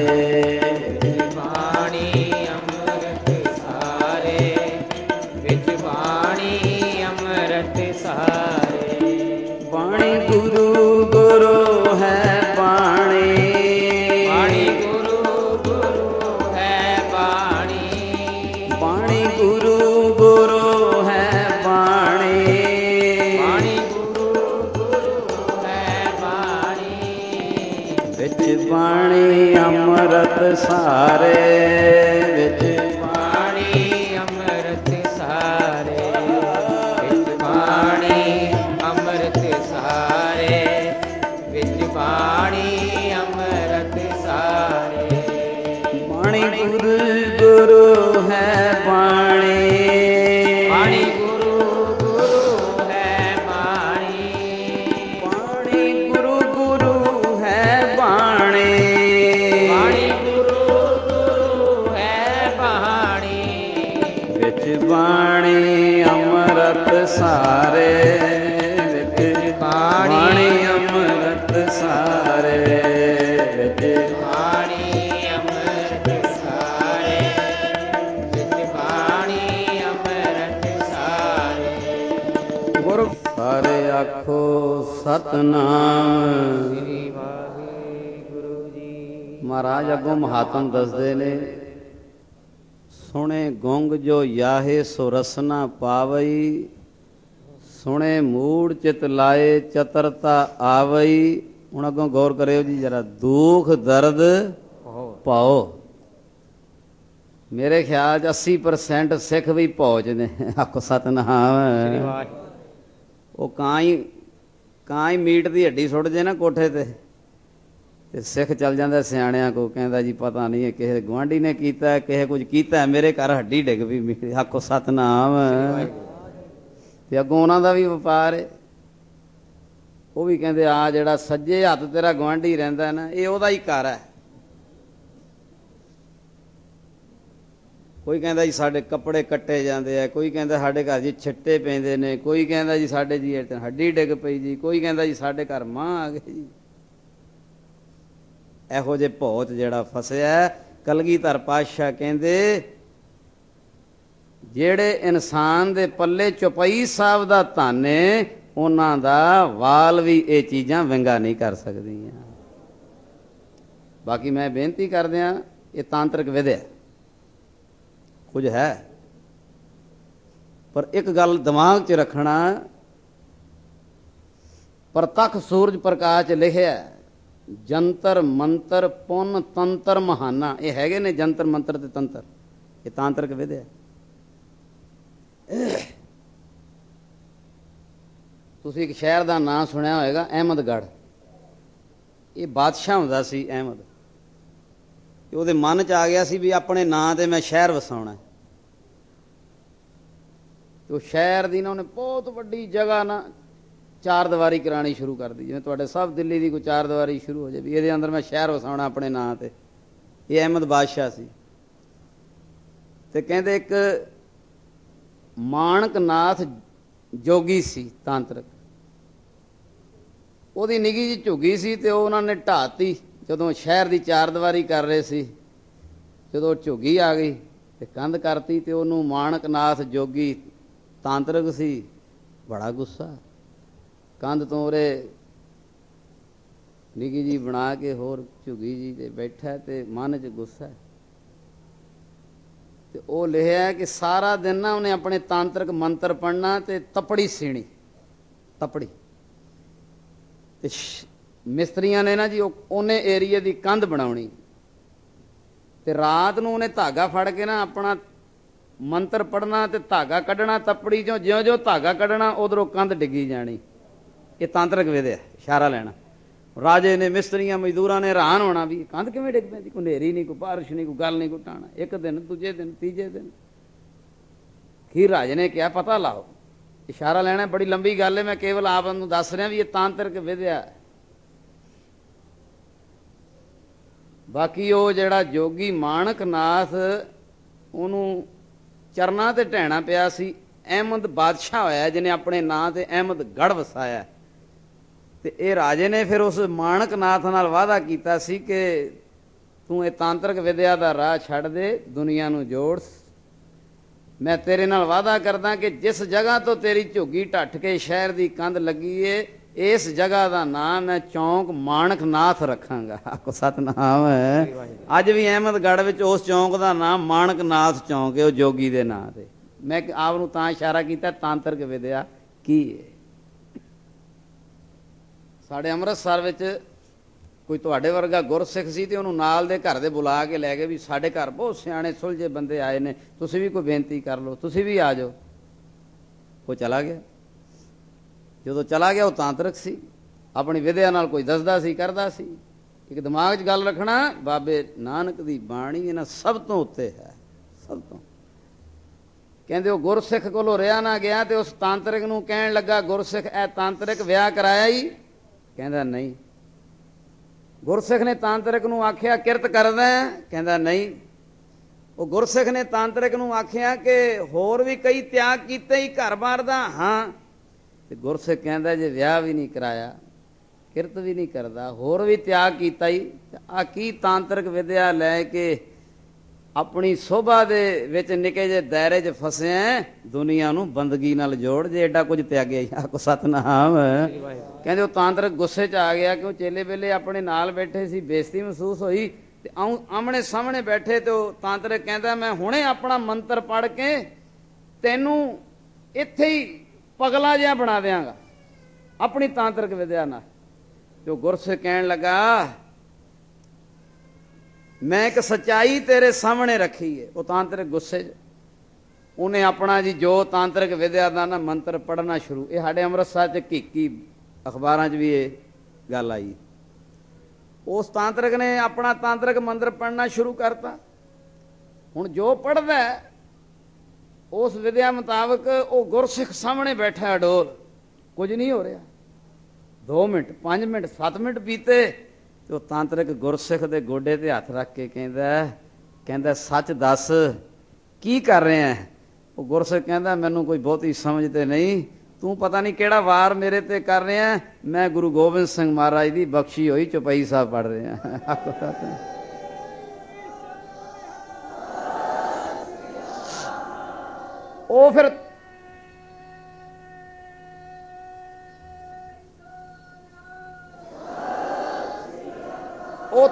ਬਾਣੀ ਅੰਮ੍ਰਿਤ ਸਾਰੇ, ਵਿੱਚ ਬਾਣੀ ਅੰਮ੍ਰਿਤ ਸਾਰੇ। ਬਾਣੀ ਗੁਰੂ ਗੁਰੂ ਹੈ ਬਾਣੀ, ਬਾਣੀ ਗੁਰੂ ਗੁਰੂ ਹੈ ਬਾਣੀ, ਬਾਣੀ ਗੁਰੂ ਗੁਰੂ ਹੈ ਬਾਣੀ, ਬਾਣੀ ਗੁਰੂ ਗੁਰੂ ਹੈ ਬਾਣੀ। ਵਿੱਚ ਬਾਣੀ ਅੰਮ੍ਰਿਤ ਸਾਰੇ, ਵਿੱਚ ਬਾਣੀ ਅੰਮ੍ਰਿਤ ਸਾਰੇ, ਵਿੱਚ ਬਾਣੀ ਅੰਮ੍ਰਿਤ ਸਾਰੇ, ਵਿੱਚ ਬਾਣੀ ਅੰਮ੍ਰਿਤ ਸਾਰੇ। ਬਾਣੀ ਗੁਰੂ ਗੁਰੂ ਹੈ ਬਾਣੀ, ਬਾਣੀ ਗੁਰੂ ਗੁਰੂ ਹੈ ਬਾਣੀ, ਬਾਣੀ ਗੁਰੂ ਗੁਰੂ ਹੈ ਬਾਣੀ, ਬਾਣੀ ਗੁਰੂ ਗੁਰੂ ਹੈ ਬਾਣੀ। ਵਿੱਚ ਬਾਣੀ ਅੰਮ੍ਰਿਤ ਸਾਰੇ, ਵਿੱਚ ਬਾਣੀ ਅੰਮ੍ਰਿਤ ਸਾਰੇ, ਵਿੱਚ ਬਾਣੀ ਅੰਮ੍ਰਿਤ ਸਾਰੇ, ਵਿੱਚ ਬਾਣੀ ਅੰਮ੍ਰਿਤ ਸਾਰੇ। ਗੁਰ ਸਾਰੇ ਆਖੋ ਸਤਨਾਮ। ਸ੍ਰੀ ਵਾਹਿਗੁਰੂ ਜੀ। ਮਹਾਰਾਜ ਅੱਗੋਂ ਮਹਾਤਮ ਦੱਸਦੇ ਨੇ, ਸੁਣੇ ਗੁੰਗ ਜੋ ਯਾਹੇ ਸੋ ਰਸਨਾ ਪਾਵਈ, ਸੁਣੇ ਮੂੜ ਚਿਤ ਲਾਏ ਚਤਰਤਾ ਆਵਈ। ਹੁਣ ਅੱਗੋਂ ਗੌਰ ਕਰਿਓ ਜੀ ਜਰਾ, ਦੁੱਖ ਦਰਦ ਪਾਓ। ਮੇਰੇ ਖਿਆਲ 'ਚ 80% ਸਿੱਖ ਵੀ ਪਹੁੰਚ ਨੇ। ਆਖੋ ਸਤਨਾਮ। ਉਹ ਕਾਂ ਹੀ ਮੀਟ ਦੀ ਹੱਡੀ ਸੁੱਟ ਜੇ ਨਾ ਕੋਠੇ ਤੇ ਸਿੱਖ ਚੱਲ ਜਾਂਦਾ ਸਿਆਣਿਆਂ ਕੋ, ਕਹਿੰਦਾ ਜੀ ਪਤਾ ਨਹੀਂ ਕਿਸੇ ਗੁਆਂਢੀ ਨੇ ਕੀਤਾ, ਕਿਸੇ ਕੁਝ ਕੀਤਾ, ਮੇਰੇ ਘਰ ਹੱਡੀ ਡਿੱਗ ਪਈ ਮੀਟ। ਆਖੋ ਸਤਨਾਮ। ਤੇ ਅੱਗੋਂ ਉਹਨਾਂ ਦਾ ਵੀ ਵਪਾਰ ਹੈ। ਉਹ ਵੀ ਕਹਿੰਦੇ ਆ ਜਿਹੜਾ ਸੱਜੇ ਹੱਥ ਤੇਰਾ ਗੁਆਂਢੀ ਰਹਿੰਦਾ ਨਾ, ਇਹ ਉਹਦਾ ਹੀ ਘਰ ਹੈ। ਕੋਈ ਕਹਿੰਦਾ ਜੀ ਸਾਡੇ ਕੱਪੜੇ ਕੱਟੇ ਜਾਂਦੇ ਆ, ਕੋਈ ਕਹਿੰਦਾ ਸਾਡੇ ਘਰ ਜੀ ਛਿੱਟੇ ਪੈਂਦੇ ਨੇ, ਕੋਈ ਕਹਿੰਦਾ ਜੀ ਸਾਡੇ ਜੀ ਹੱਡੀ ਡਿੱਗ ਪਈ ਜੀ, ਕੋਈ ਕਹਿੰਦਾ ਜੀ ਸਾਡੇ ਘਰ ਮਾਂ ਆ ਗਈ ਜੀ। ਇਹੋ ਜਿਹੇ ਭੌਤ ਜਿਹੜਾ ਫਸਿਆ, ਕਲਗੀਧਰ ਪਾਤਸ਼ਾਹ ਕਹਿੰਦੇ ਜਿਹੜੇ ਇਨਸਾਨ ਦੇ ਪੱਲੇ ਚੌਪਈ ਸਾਹਿਬ ਦਾ ਧਨ ਏ, ਉਹਨਾਂ ਦਾ ਵਾਲ ਵੀ ਇਹ ਚੀਜ਼ਾਂ ਵਿੰਗਾ ਨਹੀਂ ਕਰ ਸਕਦੀਆਂ। ਬਾਕੀ ਮੈਂ ਬੇਨਤੀ ਕਰਦਿਆਂ, ਇਹ ਤਾਂਤਰਿਕ ਵਿਧਿਆ ਕੁਝ ਹੈ, ਪਰ ਇੱਕ ਗੱਲ ਦਿਮਾਗ 'ਚ ਰੱਖਣਾ, ਪ੍ਰਤੱਖ ਸੂਰਜ ਪ੍ਰਕਾਸ਼ 'ਚ ਲਿਖਿਆ ਜੰਤਰ ਮੰਤਰ ਪੁੰਨ ਤੰਤਰ ਮਹਾਨਾ। ਇਹ ਹੈਗੇ ਨੇ ਜੰਤਰ ਮੰਤਰ ਤੇ ਤੰਤਰ, ਇਹ ਤਾਂਤਰਿਕ ਵਿਧਿਆ। ਤੁਸੀਂ ਇੱਕ ਸ਼ਹਿਰ ਦਾ ਨਾਂ ਸੁਣਿਆ ਹੋਏਗਾ, ਅਹਿਮਦਗੜ੍ਹ। ਇਹ ਬਾਦਸ਼ਾਹ ਹੁੰਦਾ ਸੀ ਅਹਿਮਦ, ਤੇ ਉਹਦੇ ਮਨ 'ਚ ਆ ਗਿਆ ਸੀ ਵੀ ਆਪਣੇ ਨਾਂ ਤੇ ਮੈਂ ਸ਼ਹਿਰ ਵਸਾਉਣਾ। ਤੇ ਉਹ ਸ਼ਹਿਰ ਦੀ ਨਾ ਉਹਨੇ ਬਹੁਤ ਵੱਡੀ ਜਗ੍ਹਾ ਨਾ 4 ਦੀਵਾਰੀ ਕਰਾਉਣੀ ਸ਼ੁਰੂ ਕਰ ਦਿੱਤੀ, ਜਿਵੇਂ ਤੁਹਾਡੇ ਸਭ ਦਿੱਲੀ ਦੀ ਕੋਈ 4 ਦੀਵਾਰੀ ਸ਼ੁਰੂ ਹੋ ਜਾਏ ਵੀ ਇਹਦੇ ਅੰਦਰ ਮੈਂ ਸ਼ਹਿਰ ਵਸਾਉਣਾ ਆਪਣੇ ਨਾਂ ਤੇ। ਇਹ ਅਹਿਮਦ ਬਾਦਸ਼ਾਹ ਸੀ। ਤੇ ਕਹਿੰਦੇ ਇੱਕ ਮਾਣਕ ਨਾਥ ਜੋਗੀ ਸੀ ਤਾਂਤਰਿਕ, ਉਹਦੀ ਨਿੱਘੀ ਜਿਹੀ ਝੁੱਗੀ ਸੀ ਤੇ ਉਹਨਾਂ ਨੇ ਢਾਤੀ। ਜਦੋਂ ਸ਼ਹਿਰ ਦੀ 4 ਦੀਵਾਰੀ ਕਰ ਰਹੇ ਸੀ, ਜਦੋਂ ਝੁੱਗੀ ਆ ਗਈ ਤੇ ਕੰਧ ਕਰਤੀ, ਤੇ ਉਹਨੂੰ ਮਾਣਕ ਨਾਥ ਜੋਗੀ ਤਾਂਤਰਿਕ ਸੀ, ਬੜਾ ਗੁੱਸਾ। ਕੰਧ ਤੋਂ ਉਰੇ ਨਿੱਘੀ ਜੀ ਬਣਾ ਕੇ ਹੋਰ ਝੁੱਗੀ ਜੀ ਤੇ ਬੈਠਾ, ਤੇ ਮਨ 'ਚ ਗੁੱਸਾ। ਤੇ ਉਹ ਲਿਖਿਆ ਕਿ ਸਾਰਾ ਦਿਨ ਨਾ ਉਹਨੇ ਆਪਣੇ ਤਾਂਤਰਿਕ ਮੰਤਰ ਪੜ੍ਹਨਾ ਤੇ ਤਪੜੀ ਸੀਣੀ, ਤਪੜੀ। ਤੇ ਮਿਸਤਰੀਆਂ ਨੇ ਨਾ ਜੀ ਉਹਨੇ ਏਰੀਏ ਦੀ ਕੰਧ ਬਣਾਉਣੀ ਤੇ ਰਾਤ ਨੂੰ ਉਹਨੇ ਧਾਗਾ ਫੜ ਕੇ ਨਾ ਆਪਣਾ ਮੰਤਰ ਪੜ੍ਹਨਾ ਤੇ ਧਾਗਾ ਕੱਢਣਾ ਤੱਪੜੀ ਚੋਂ, ਜਿਉਂ-ਜਿਉਂ ਧਾਗਾ ਕੱਢਣਾ ਉਧਰੋਂ ਕੰਧ ਡਿੱਗੀ ਜਾਣੀ। ਇਹ ਤਾਂਤਰਿਕ ਵਿਧਿਆ, ਇਸ਼ਾਰਾ ਲੈਣਾ। ਰਾਜੇ ਨੇ, ਮਿਸਤਰੀਆਂ, ਮਜ਼ਦੂਰਾਂ ਨੇ ਹੈਰਾਨ ਹੋਣਾ ਵੀ ਕੰਧ ਕਿਵੇਂ ਡਿੱਗ ਪੈਂਦੀ, ਕੋਈ ਹਨੇਰੀ ਨਹੀਂ, ਕੋਈ ਬਾਰਿਸ਼ ਨਹੀਂ, ਕੋਈ ਗੱਲ ਨਹੀਂ, ਕੋਈ ਟਾਣਾ। ਇੱਕ ਦਿਨ, ਦੂਜੇ ਦਿਨ, ਤੀਜੇ ਦਿਨ ਅਖੀਰ ਰਾਜੇ ਨੇ ਕਿਹਾ ਪਤਾ ਲਾਓ। ਇਸ਼ਾਰਾ ਲੈਣਾ ਬੜੀ ਲੰਬੀ ਗੱਲ ਹੈ, ਮੈਂ ਕੇਵਲ ਆਪ ਨੂੰ ਦੱਸ ਰਿਹਾ ਵੀ ਇਹ ਤਾਂਤਰਿਕ ਵਿਧਿਆ। ਬਾਕੀ ਉਹ ਜਿਹੜਾ ਜੋਗੀ ਮਾਣਕ ਨਾਥ, ਉਹਨੂੰ ਚਰਨਾਂ ਤੇ ਢਹਿਣਾ ਪਿਆ ਸੀ। ਅਹਿਮਦ ਬਾਦਸ਼ਾਹ ਹੋਇਆ ਜਿਹਨੇ ਆਪਣੇ ਨਾਂ ਤੇ ਅਹਿਮਦਗੜ੍ਹ ਵਸਾਇਆ। ਤੇ ਇਹ ਰਾਜੇ ਨੇ ਫਿਰ ਉਸ ਮਾਣਕ ਨਾਥ ਨਾਲ ਵਾਅਦਾ ਕੀਤਾ ਸੀ ਕਿ ਤੂੰ ਇਹ ਤਾਂਤਰਿਕ ਵਿਦਿਆ ਦਾ ਰਾਹ ਛੱਡ ਦੇ, ਦੁਨੀਆ ਨੂੰ ਜੋੜ। ਮੈਂ ਤੇਰੇ ਨਾਲ ਵਾਅਦਾ ਕਰਦਾ ਕਿ ਜਿਸ ਜਗ੍ਹਾ ਤੋਂ ਤੇਰੀ ਝੁੱਗੀ ਢੱਠ ਕੇ ਸ਼ਹਿਰ ਦੀ ਕੰਧ ਲੱਗੀ ਏ, ਇਸ ਜਗ੍ਹਾ ਦਾ ਨਾਮ ਮੈਂ ਚੌਂਕ ਮਾਣਕ ਨਾਥ ਰੱਖਾਂਗਾ। ਆਖੋ ਸਤਨਾਮ ਹੈ। ਅੱਜ ਵੀ ਅਹਿਮਦਗੜ੍ਹ ਵਿੱਚ ਉਸ ਚੌਂਕ ਦਾ ਨਾਮ ਮਾਣਕ ਨਾਥ ਚੌਂਕ ਹੈ, ਉਹ ਜੋਗੀ ਦੇ ਨਾਂ ਤੇ। ਮੈਂ ਆਪ ਨੂੰ ਤਾਂ ਇਸ਼ਾਰਾ ਕੀਤਾ ਤਾਂਤਰਿਕ ਵਿਦਿਆ ਕੀ ਹੈ। ਸਾਡੇ ਅੰਮ੍ਰਿਤਸਰ ਵਿੱਚ ਕੋਈ ਤੁਹਾਡੇ ਵਰਗਾ ਗੁਰਸਿੱਖ ਸੀ ਤੇ ਉਹਨੂੰ ਨਾਲ ਦੇ ਘਰ ਦੇ ਬੁਲਾ ਕੇ ਲੈ ਗਏ ਵੀ ਸਾਡੇ ਘਰ ਬਹੁਤ ਸਿਆਣੇ ਸੁਲਝੇ ਬੰਦੇ ਆਏ ਨੇ, ਤੁਸੀਂ ਵੀ ਕੋਈ ਬੇਨਤੀ ਕਰ ਲਓ, ਤੁਸੀਂ ਵੀ ਆ ਜਾਓ। ਉਹ ਚਲਾ ਗਿਆ। ਜਦੋਂ ਚਲਾ ਗਿਆ ਉਹ ਤਾਂਤਰਿਕ ਸੀ, ਆਪਣੀ ਵਿਦਿਆ ਨਾਲ ਕੋਈ ਦੱਸਦਾ ਸੀ, ਕਰਦਾ ਸੀ। ਇੱਕ ਦਿਮਾਗ 'ਚ ਗੱਲ ਰੱਖਣਾ, ਬਾਬੇ ਨਾਨਕ ਦੀ ਬਾਣੀ ਇਹਨਾਂ ਸਭ ਤੋਂ ਉੱਤੇ ਹੈ, ਸਭ ਤੋਂ। ਕਹਿੰਦੇ ਉਹ ਗੁਰਸਿੱਖ ਕੋਲੋਂ ਰਿਹਾ ਨਾ ਗਿਆ ਤੇ ਉਸ ਤਾਂਤਰਿਕ ਨੂੰ ਕਹਿਣ ਲੱਗਾ, ਗੁਰਸਿੱਖ ਇਹ ਤਾਂਤਰਿਕ ਵਿਆਹ ਕਰਾਇਆ ਹੀ? ਕਹਿੰਦਾ ਨਹੀਂ। ਗੁਰਸਿੱਖ ਨੇ ਤਾਂਤਰਿਕ ਨੂੰ ਆਖਿਆ ਕਿਰਤ ਕਰਦਾ? ਕਹਿੰਦਾ ਨਹੀਂ। ਉਹ ਗੁਰਸਿੱਖ ਨੇ ਤਾਂਤਰਿਕ ਨੂੰ ਆਖਿਆ ਕਿ ਹੋਰ ਵੀ ਕਈ ਤਿਆਗ ਕੀਤੇ ਹੀ ਘਰ-ਬਾਰ ਦਾ? ਹਾਂ। ਤੇ ਗੁਰਸਿੱਖ ਕਹਿੰਦਾ ਜੇ ਵਿਆਹ ਵੀ ਨਹੀਂ ਕਰਾਇਆ, ਕਿਰਤ ਵੀ ਨਹੀਂ ਕਰਦਾ, ਹੋਰ ਵੀ ਤਿਆਗ ਕੀਤਾ ਹੀ, ਆ ਕੀ ਤਾਂਤਰਿਕ ਵਿਦਿਆ ਲੈ ਕੇ ਆਪਣੀ ਸੋਭਾ ਦੇ ਵਿੱਚ ਨਿੱਕੇ ਜਿਹੇ ਦਾਇਰੇ 'ਚ ਫਸਿਆ, ਦੁਨੀਆ ਨੂੰ ਬੰਦਗੀ ਨਾਲ ਜੋੜ, ਜੇ ਐਡਾ ਕੁਝ ਤਿਆਗਿਆ। ਆਖੋ ਸਤਨਾਮ। ਕਹਿੰਦੇ ਉਹ ਤਾਂਤਰਿਕ ਗੁੱਸੇ 'ਚ ਆ ਗਿਆ, ਕਿਉਂ ਚੇਲੇ ਵੇਲੇ ਆਪਣੇ ਨਾਲ ਬੈਠੇ ਸੀ, ਬੇਇੱਜ਼ਤੀ ਮਹਿਸੂਸ ਹੋਈ ਤੇ ਆਮਣੇ ਸਾਹਮਣੇ ਬੈਠੇ ਤੇ ਉਹ ਤਾਂਤਰਿਕ ਕਹਿੰਦਾ ਮੈਂ ਹੁਣੇ ਆਪਣਾ ਮੰਤਰ ਪੜ੍ਹ ਕੇ ਤੈਨੂੰ ਇੱਥੇ ਹੀ ਪਗਲਾ ਜਿਹਾ ਬਣਾ ਦਿਆਂਗਾ ਆਪਣੀ ਤਾਂਤਰਿਕ ਵਿਦਿਆ ਨਾਲ। ਤੇ ਉਹ ਗੁਰਸਿੱਖ ਕਹਿਣ ਲੱਗਾ ਮੈਂ ਇੱਕ ਸੱਚਾਈ ਤੇਰੇ ਸਾਹਮਣੇ ਰੱਖੀ ਹੈ। ਉਹ ਤਾਂਤਰਿਕ ਗੁੱਸੇ 'ਚ ਉਹਨੇ ਆਪਣਾ ਜੀ ਜੋ ਤਾਂਤਰਿਕ ਵਿਦਿਆ ਦਾ ਨਾ ਮੰਤਰ ਪੜ੍ਹਨਾ ਸ਼ੁਰੂ। ਇਹ ਸਾਡੇ ਅੰਮ੍ਰਿਤਸਰ 'ਚ ਹਕੀਕੀ ਅਖਬਾਰਾਂ 'ਚ ਵੀ ਇਹ ਗੱਲ ਆਈ। ਉਸ ਤਾਂਤਰਿਕ ਨੇ ਆਪਣਾ ਤਾਂਤਰਿਕ ਮੰਤਰ ਪੜ੍ਹਨਾ ਸ਼ੁਰੂ ਕਰਤਾ। ਹੁਣ ਜੋ ਪੜ੍ਹਦਾ ਉਸ ਵਿਦਿਆ ਮੁਤਾਬਕ ਉਹ ਗੁਰਸਿੱਖ ਸਾਹਮਣੇ ਬੈਠਾ ਅਡੋਲ, ਕੁਝ ਨਹੀਂ ਹੋ ਰਿਹਾ। 2 ਮਿੰਟ 5 ਮਿੰਟ 7 ਮਿੰਟ ਬੀਤੇ ਤੇ ਉਹ ਤਾਂਤਰਿਕ ਗੁਰਸਿੱਖ ਦੇ ਗੋਡੇ ਤੇ ਹੱਥ ਰੱਖ ਕੇ ਕਹਿੰਦਾ ਸੱਚ ਦੱਸ ਕੀ ਕਰ ਰਿਹਾ? ਉਹ ਗੁਰਸਿੱਖ ਕਹਿੰਦਾ ਮੈਨੂੰ ਕੋਈ ਬਹੁਤੀ ਸਮਝ ਤੇ ਨਹੀਂ, ਤੂੰ ਪਤਾ ਨਹੀਂ ਕਿਹੜਾ ਵਾਰ ਮੇਰੇ ਤੇ ਕਰ ਰਿਹਾ। ਮੈਂ ਗੁਰੂ ਗੋਬਿੰਦ ਸਿੰਘ ਮਹਾਰਾਜ ਦੀ ਬਖਸ਼ੀ ਹੋਈ ਚੌਪਈ ਸਾਹਿਬ ਪੜ੍ਹ ਰਿਹਾ। ਉਹ ਫਿਰ ਉਹ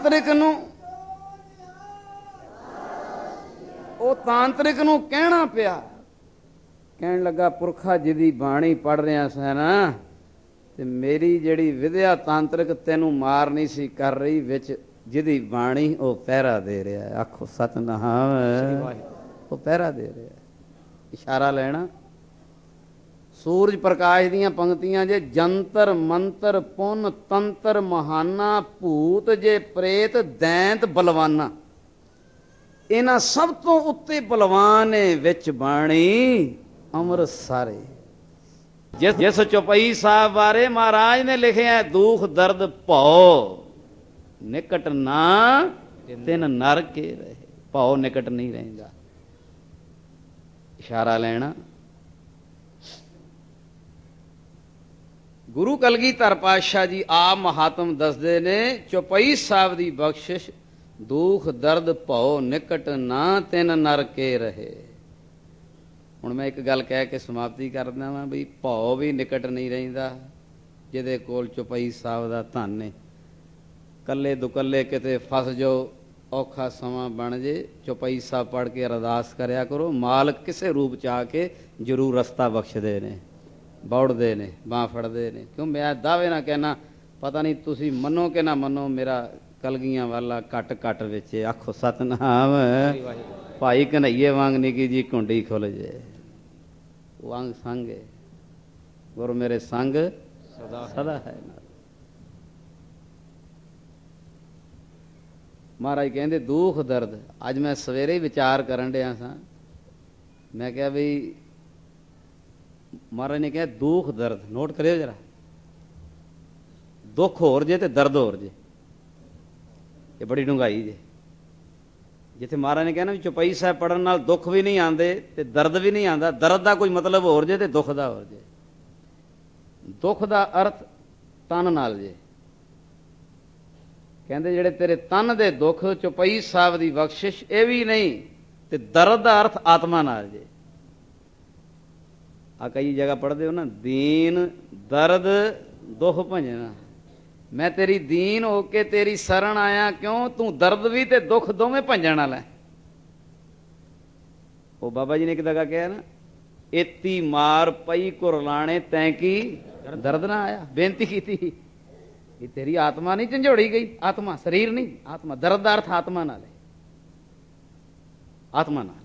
ਤਾਂਤਰਿਕ ਨੂੰ ਕਹਿਣਾ ਪਿਆ, ਕਹਿਣ ਲੱਗਾ ਪੁਰਖਾ ਜਿਹਦੀ ਬਾਣੀ ਪੜ੍ਹ ਰਿਹਾ ਸੈਂ ਨਾ, ਤੇ ਮੇਰੀ ਜਿਹੜੀ ਵਿਦਿਆ ਤਾਂਤਰਿਕ ਤੈਨੂੰ ਮਾਰ ਨਹੀਂ ਸੀ ਕਰ ਰਹੀ, ਵਿੱਚ ਜਿਹਦੀ ਬਾਣੀ ਉਹ ਪਹਿਰਾ ਦੇ ਰਿਹਾ। ਆਖੋ ਸਤਨਾਮ। ਉਹ ਪਹਿਰਾ ਦੇ ਰਿਹਾ। ਇਸ਼ਾਰਾ ਲੈਣਾ, ਸੂਰਜ ਪ੍ਰਕਾਸ਼ ਦੀਆਂ ਪੰਕਤੀਆਂ ਜੇ ਜੰਤਰ ਮੰਤਰ ਪੁੰਨ ਤੰਤਰ ਮਹਾਨਾ ਭੂਤ ਜੇ ਪ੍ਰੇਤ ਦੈਂਤ ਬਲਵਾਨਾ, ਇਹਨਾਂ ਸਭ ਤੋਂ ਉੱਤੇ ਬਲਵਾਨ ਏ ਵਿੱਚ ਬਾਣੀ ਅੰਮ੍ਰਿਤਸਰੇ। ਜਿਸ ਚੌਪਈ ਸਾਹਿਬ ਬਾਰੇ ਮਹਾਰਾਜ ਨੇ ਲਿਖਿਆ ਦੁੱਖ ਦਰਦ ਭਉ ਨਿਕਟ ਨਾ ਤਿੰਨ ਨਰ ਕੇ ਰਹੇ। ਭਉ ਨਿਕਟ ਨਹੀਂ ਰਹਿੰਦਾ। ਇਸ਼ਾਰਾ ਲੈਣਾ, ਗੁਰੂ ਕਲਗੀਧਰ ਪਾਤਸ਼ਾਹ ਜੀ ਆਪ ਮਹਾਤਮ ਦੱਸਦੇ ਨੇ ਚੌਪਈ ਸਾਹਿਬ ਦੀ ਬਖਸ਼ਿਸ਼ ਦੁੱਖ ਦਰਦ ਭਉ ਨਿਕਟ ਨਾ ਤਿੰਨ ਨਰ ਕੇ ਰਹੇ। ਹੁਣ ਮੈਂ ਇੱਕ ਗੱਲ ਕਹਿ ਕੇ ਸਮਾਪਤੀ ਕਰਦਾ ਵਾਂ ਬਈ ਭਉ ਵੀ ਨਿਕਟ ਨਹੀਂ ਰਹਿੰਦਾ ਜਿਹਦੇ ਕੋਲ ਚੌਪਈ ਸਾਹਿਬ ਦਾ ਧਨ ਹੈ। ਕੱਲੇ ਦੁਕੱਲੇ ਕਿਤੇ ਫਸ ਜਾਓ, ਔਖਾ ਸਮਾਂ ਬਣ ਜੇ, ਚੌਪਈ ਸਾਹਿਬ ਪੜ੍ਹ ਕੇ ਅਰਦਾਸ ਕਰਿਆ ਕਰੋ, ਮਾਲਕ ਕਿਸੇ ਰੂਪ 'ਚ ਆ ਕੇ ਜ਼ਰੂਰ ਰਸਤਾ ਬਖਸ਼ਦੇ ਨੇ, ਬੌੜਦੇ ਨੇ, ਬਾਂਹ ਫੜਦੇ ਨੇ। ਕਿਉਂ ਮੈਂ ਦਾਅਵੇ ਨਾਲ ਕਹਿਣਾ ਪਤਾ ਨਹੀਂ ਤੁਸੀਂ ਮੰਨੋ ਕਿ ਨਾ ਮੰਨੋ, ਮੇਰਾ ਕਲਗੀਆਂ ਵਾਲਾ ਘੱਟ ਘੱਟ ਵਿੱਚ ਆਖੋ ਸਤਨਾਮ। ਭਾਈ ਕਨਈਏ ਵਾਂਗ ਨਿੱਕੀ ਜੀ ਕੁੰਡੀ ਖੁੱਲ ਜੇ, ਵਾਂਗ ਸੰਗ ਗੁਰੂ ਮੇਰੇ ਸੰਗ ਸਦਾ ਹੈ। ਮਹਾਰਾਜ ਕਹਿੰਦੇ ਦੁੱਖ ਦਰਦ। ਅੱਜ ਮੈਂ ਸਵੇਰੇ ਹੀ ਵਿਚਾਰ ਕਰਨ ਡਿਆ ਸਾਂ, ਮੈਂ ਕਿਹਾ ਬਈ ਮਹਾਰਾਜ ਨੇ ਕਿਹਾ ਦੁੱਖ ਦਰਦ, ਨੋਟ ਕਰਿਓ ਜਰਾ। ਦੁੱਖ ਹੋਰ ਜੇ ਤੇ ਦਰਦ ਹੋਰ ਜੇ, ਇਹ ਬੜੀ ਡੂੰਘਾਈ ਜੇ। ਜਿੱਥੇ ਮਹਾਰਾਜ ਨੇ ਕਹਿਣਾ ਵੀ ਚੌਪਈ ਸਾਹਿਬ ਪੜ੍ਹਨ ਨਾਲ ਦੁੱਖ ਵੀ ਨਹੀਂ ਆਉਂਦੇ ਤੇ ਦਰਦ ਵੀ ਨਹੀਂ ਆਉਂਦਾ, ਦਰਦ ਦਾ ਕੋਈ ਮਤਲਬ ਹੋਰ ਜੇ ਤੇ ਦੁੱਖ ਦਾ ਹੋਰ ਜੇ। ਦੁੱਖ ਦਾ ਅਰਥ ਤਨ ਨਾਲ ਜੇ। ਕਹਿੰਦੇ ਜਿਹੜੇ ਤੇਰੇ ਤਨ ਦੇ ਦੁੱਖ, ਚੌਪਈ ਸਾਹਿਬ ਦੀ ਬਖਸ਼ਿਸ਼, ਇਹ ਵੀ ਨਹੀਂ। ਤੇ ਦਰਦ ਦਾ ਅਰਥ ਆਤਮਾ ਨਾਲ ਜੇ। ਆ ਕਈ ਜਗ੍ਹਾ ਪੜ੍ਹਦੇ ਹੋ ਨਾ, ਦੀਨ ਦਰਦ ਦੁੱਖ ਭੰਜਣਾ। ਮੈਂ ਤੇਰੀ ਦੀਨ ਹੋ ਕੇ ਤੇਰੀ ਸ਼ਰਨ ਆਇਆ, ਕਿਉਂ ਤੂੰ ਦਰਦ ਵੀ ਤੇ ਦੁੱਖ ਦੋਵੇਂ ਭੰਜਣ ਵਾਲਾ। ਉਹ ਬਾਬਾ ਜੀ ਨੇ ਇੱਕ ਜਗ੍ਹਾ ਕਿਹਾ ਨਾ, ਏਤੀ ਮਾਰ ਪਈ ਕੁਰਲਾਣੇ ਤੈਂ ਕੀ ਦਰਦ ਨਾ ਆਇਆ। ਬੇਨਤੀ ਕੀਤੀ ਇਹ ਤੇਰੀ ਆਤਮਾ ਨਹੀਂ ਝੰਜੋੜੀ ਗਈ, ਆਤਮਾ ਸਰੀਰ ਨਹੀਂ, ਆਤਮਾ। ਦਰਦ ਦਾ ਅਰਥ ਆਤਮਾ ਨਾਲ ਹੈ, ਆਤਮਾ ਨਾਲ।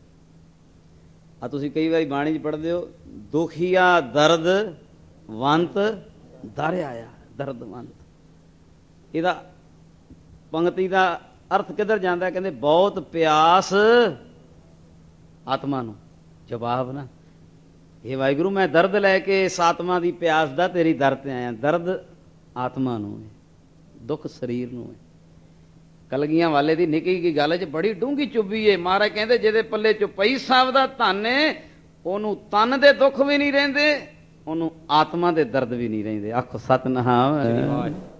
ਆ ਤੁਸੀਂ ਕਈ ਵਾਰੀ ਬਾਣੀ 'ਚ ਪੜ੍ਹਦੇ ਹੋ, ਦੁਖੀਆ ਦਰਦ ਵੰਤ ਦਰ ਆਇਆ, ਦਰਦਵੰਤ। ਇਹਦਾ ਪੰਗਤੀ ਦਾ ਅਰਥ ਕਿੱਧਰ ਜਾਂਦਾ? ਕਹਿੰਦੇ ਬਹੁਤ ਪਿਆਸ ਆਤਮਾ ਨੂੰ। ਜਵਾਬ ਨਾ, ਇਹ ਵਾਹਿਗੁਰੂ ਮੈਂ ਦਰਦ ਲੈ ਕੇ ਇਸ ਆਤਮਾ ਦੀ ਪਿਆਸ ਦਾ ਤੇਰੀ ਦਰ ਤੇ ਆਇਆ। ਦਰਦ ਆਤਮਾ ਨੂੰ ਹੈ, ਦੁੱਖ ਸਰੀਰ ਨੂੰ ਹੈ। ਕਲਗੀਆਂ ਵਾਲੇ ਦੀ ਨਿੱਕੀ ਜਿਹੀ ਗੱਲ 'ਚ ਬੜੀ ਡੂੰਘੀ ਚੁੱਭੀ ਏ। ਮਹਾਰਾਜ ਕਹਿੰਦੇ ਜਿਹਦੇ ਪੱਲੇ ਚੌਪਈ ਸਾਹਿਬ ਦਾ ਧਨ ਏ, ਉਹਨੂੰ ਤਨ ਦੇ ਦੁੱਖ ਵੀ ਨਹੀਂ ਰਹਿੰਦੇ, ਉਹਨੂੰ ਆਤਮਾ ਦੇ ਦਰਦ ਵੀ ਨਹੀਂ ਰਹਿੰਦੇ। ਆਖੋ ਸਤਨਾਮ।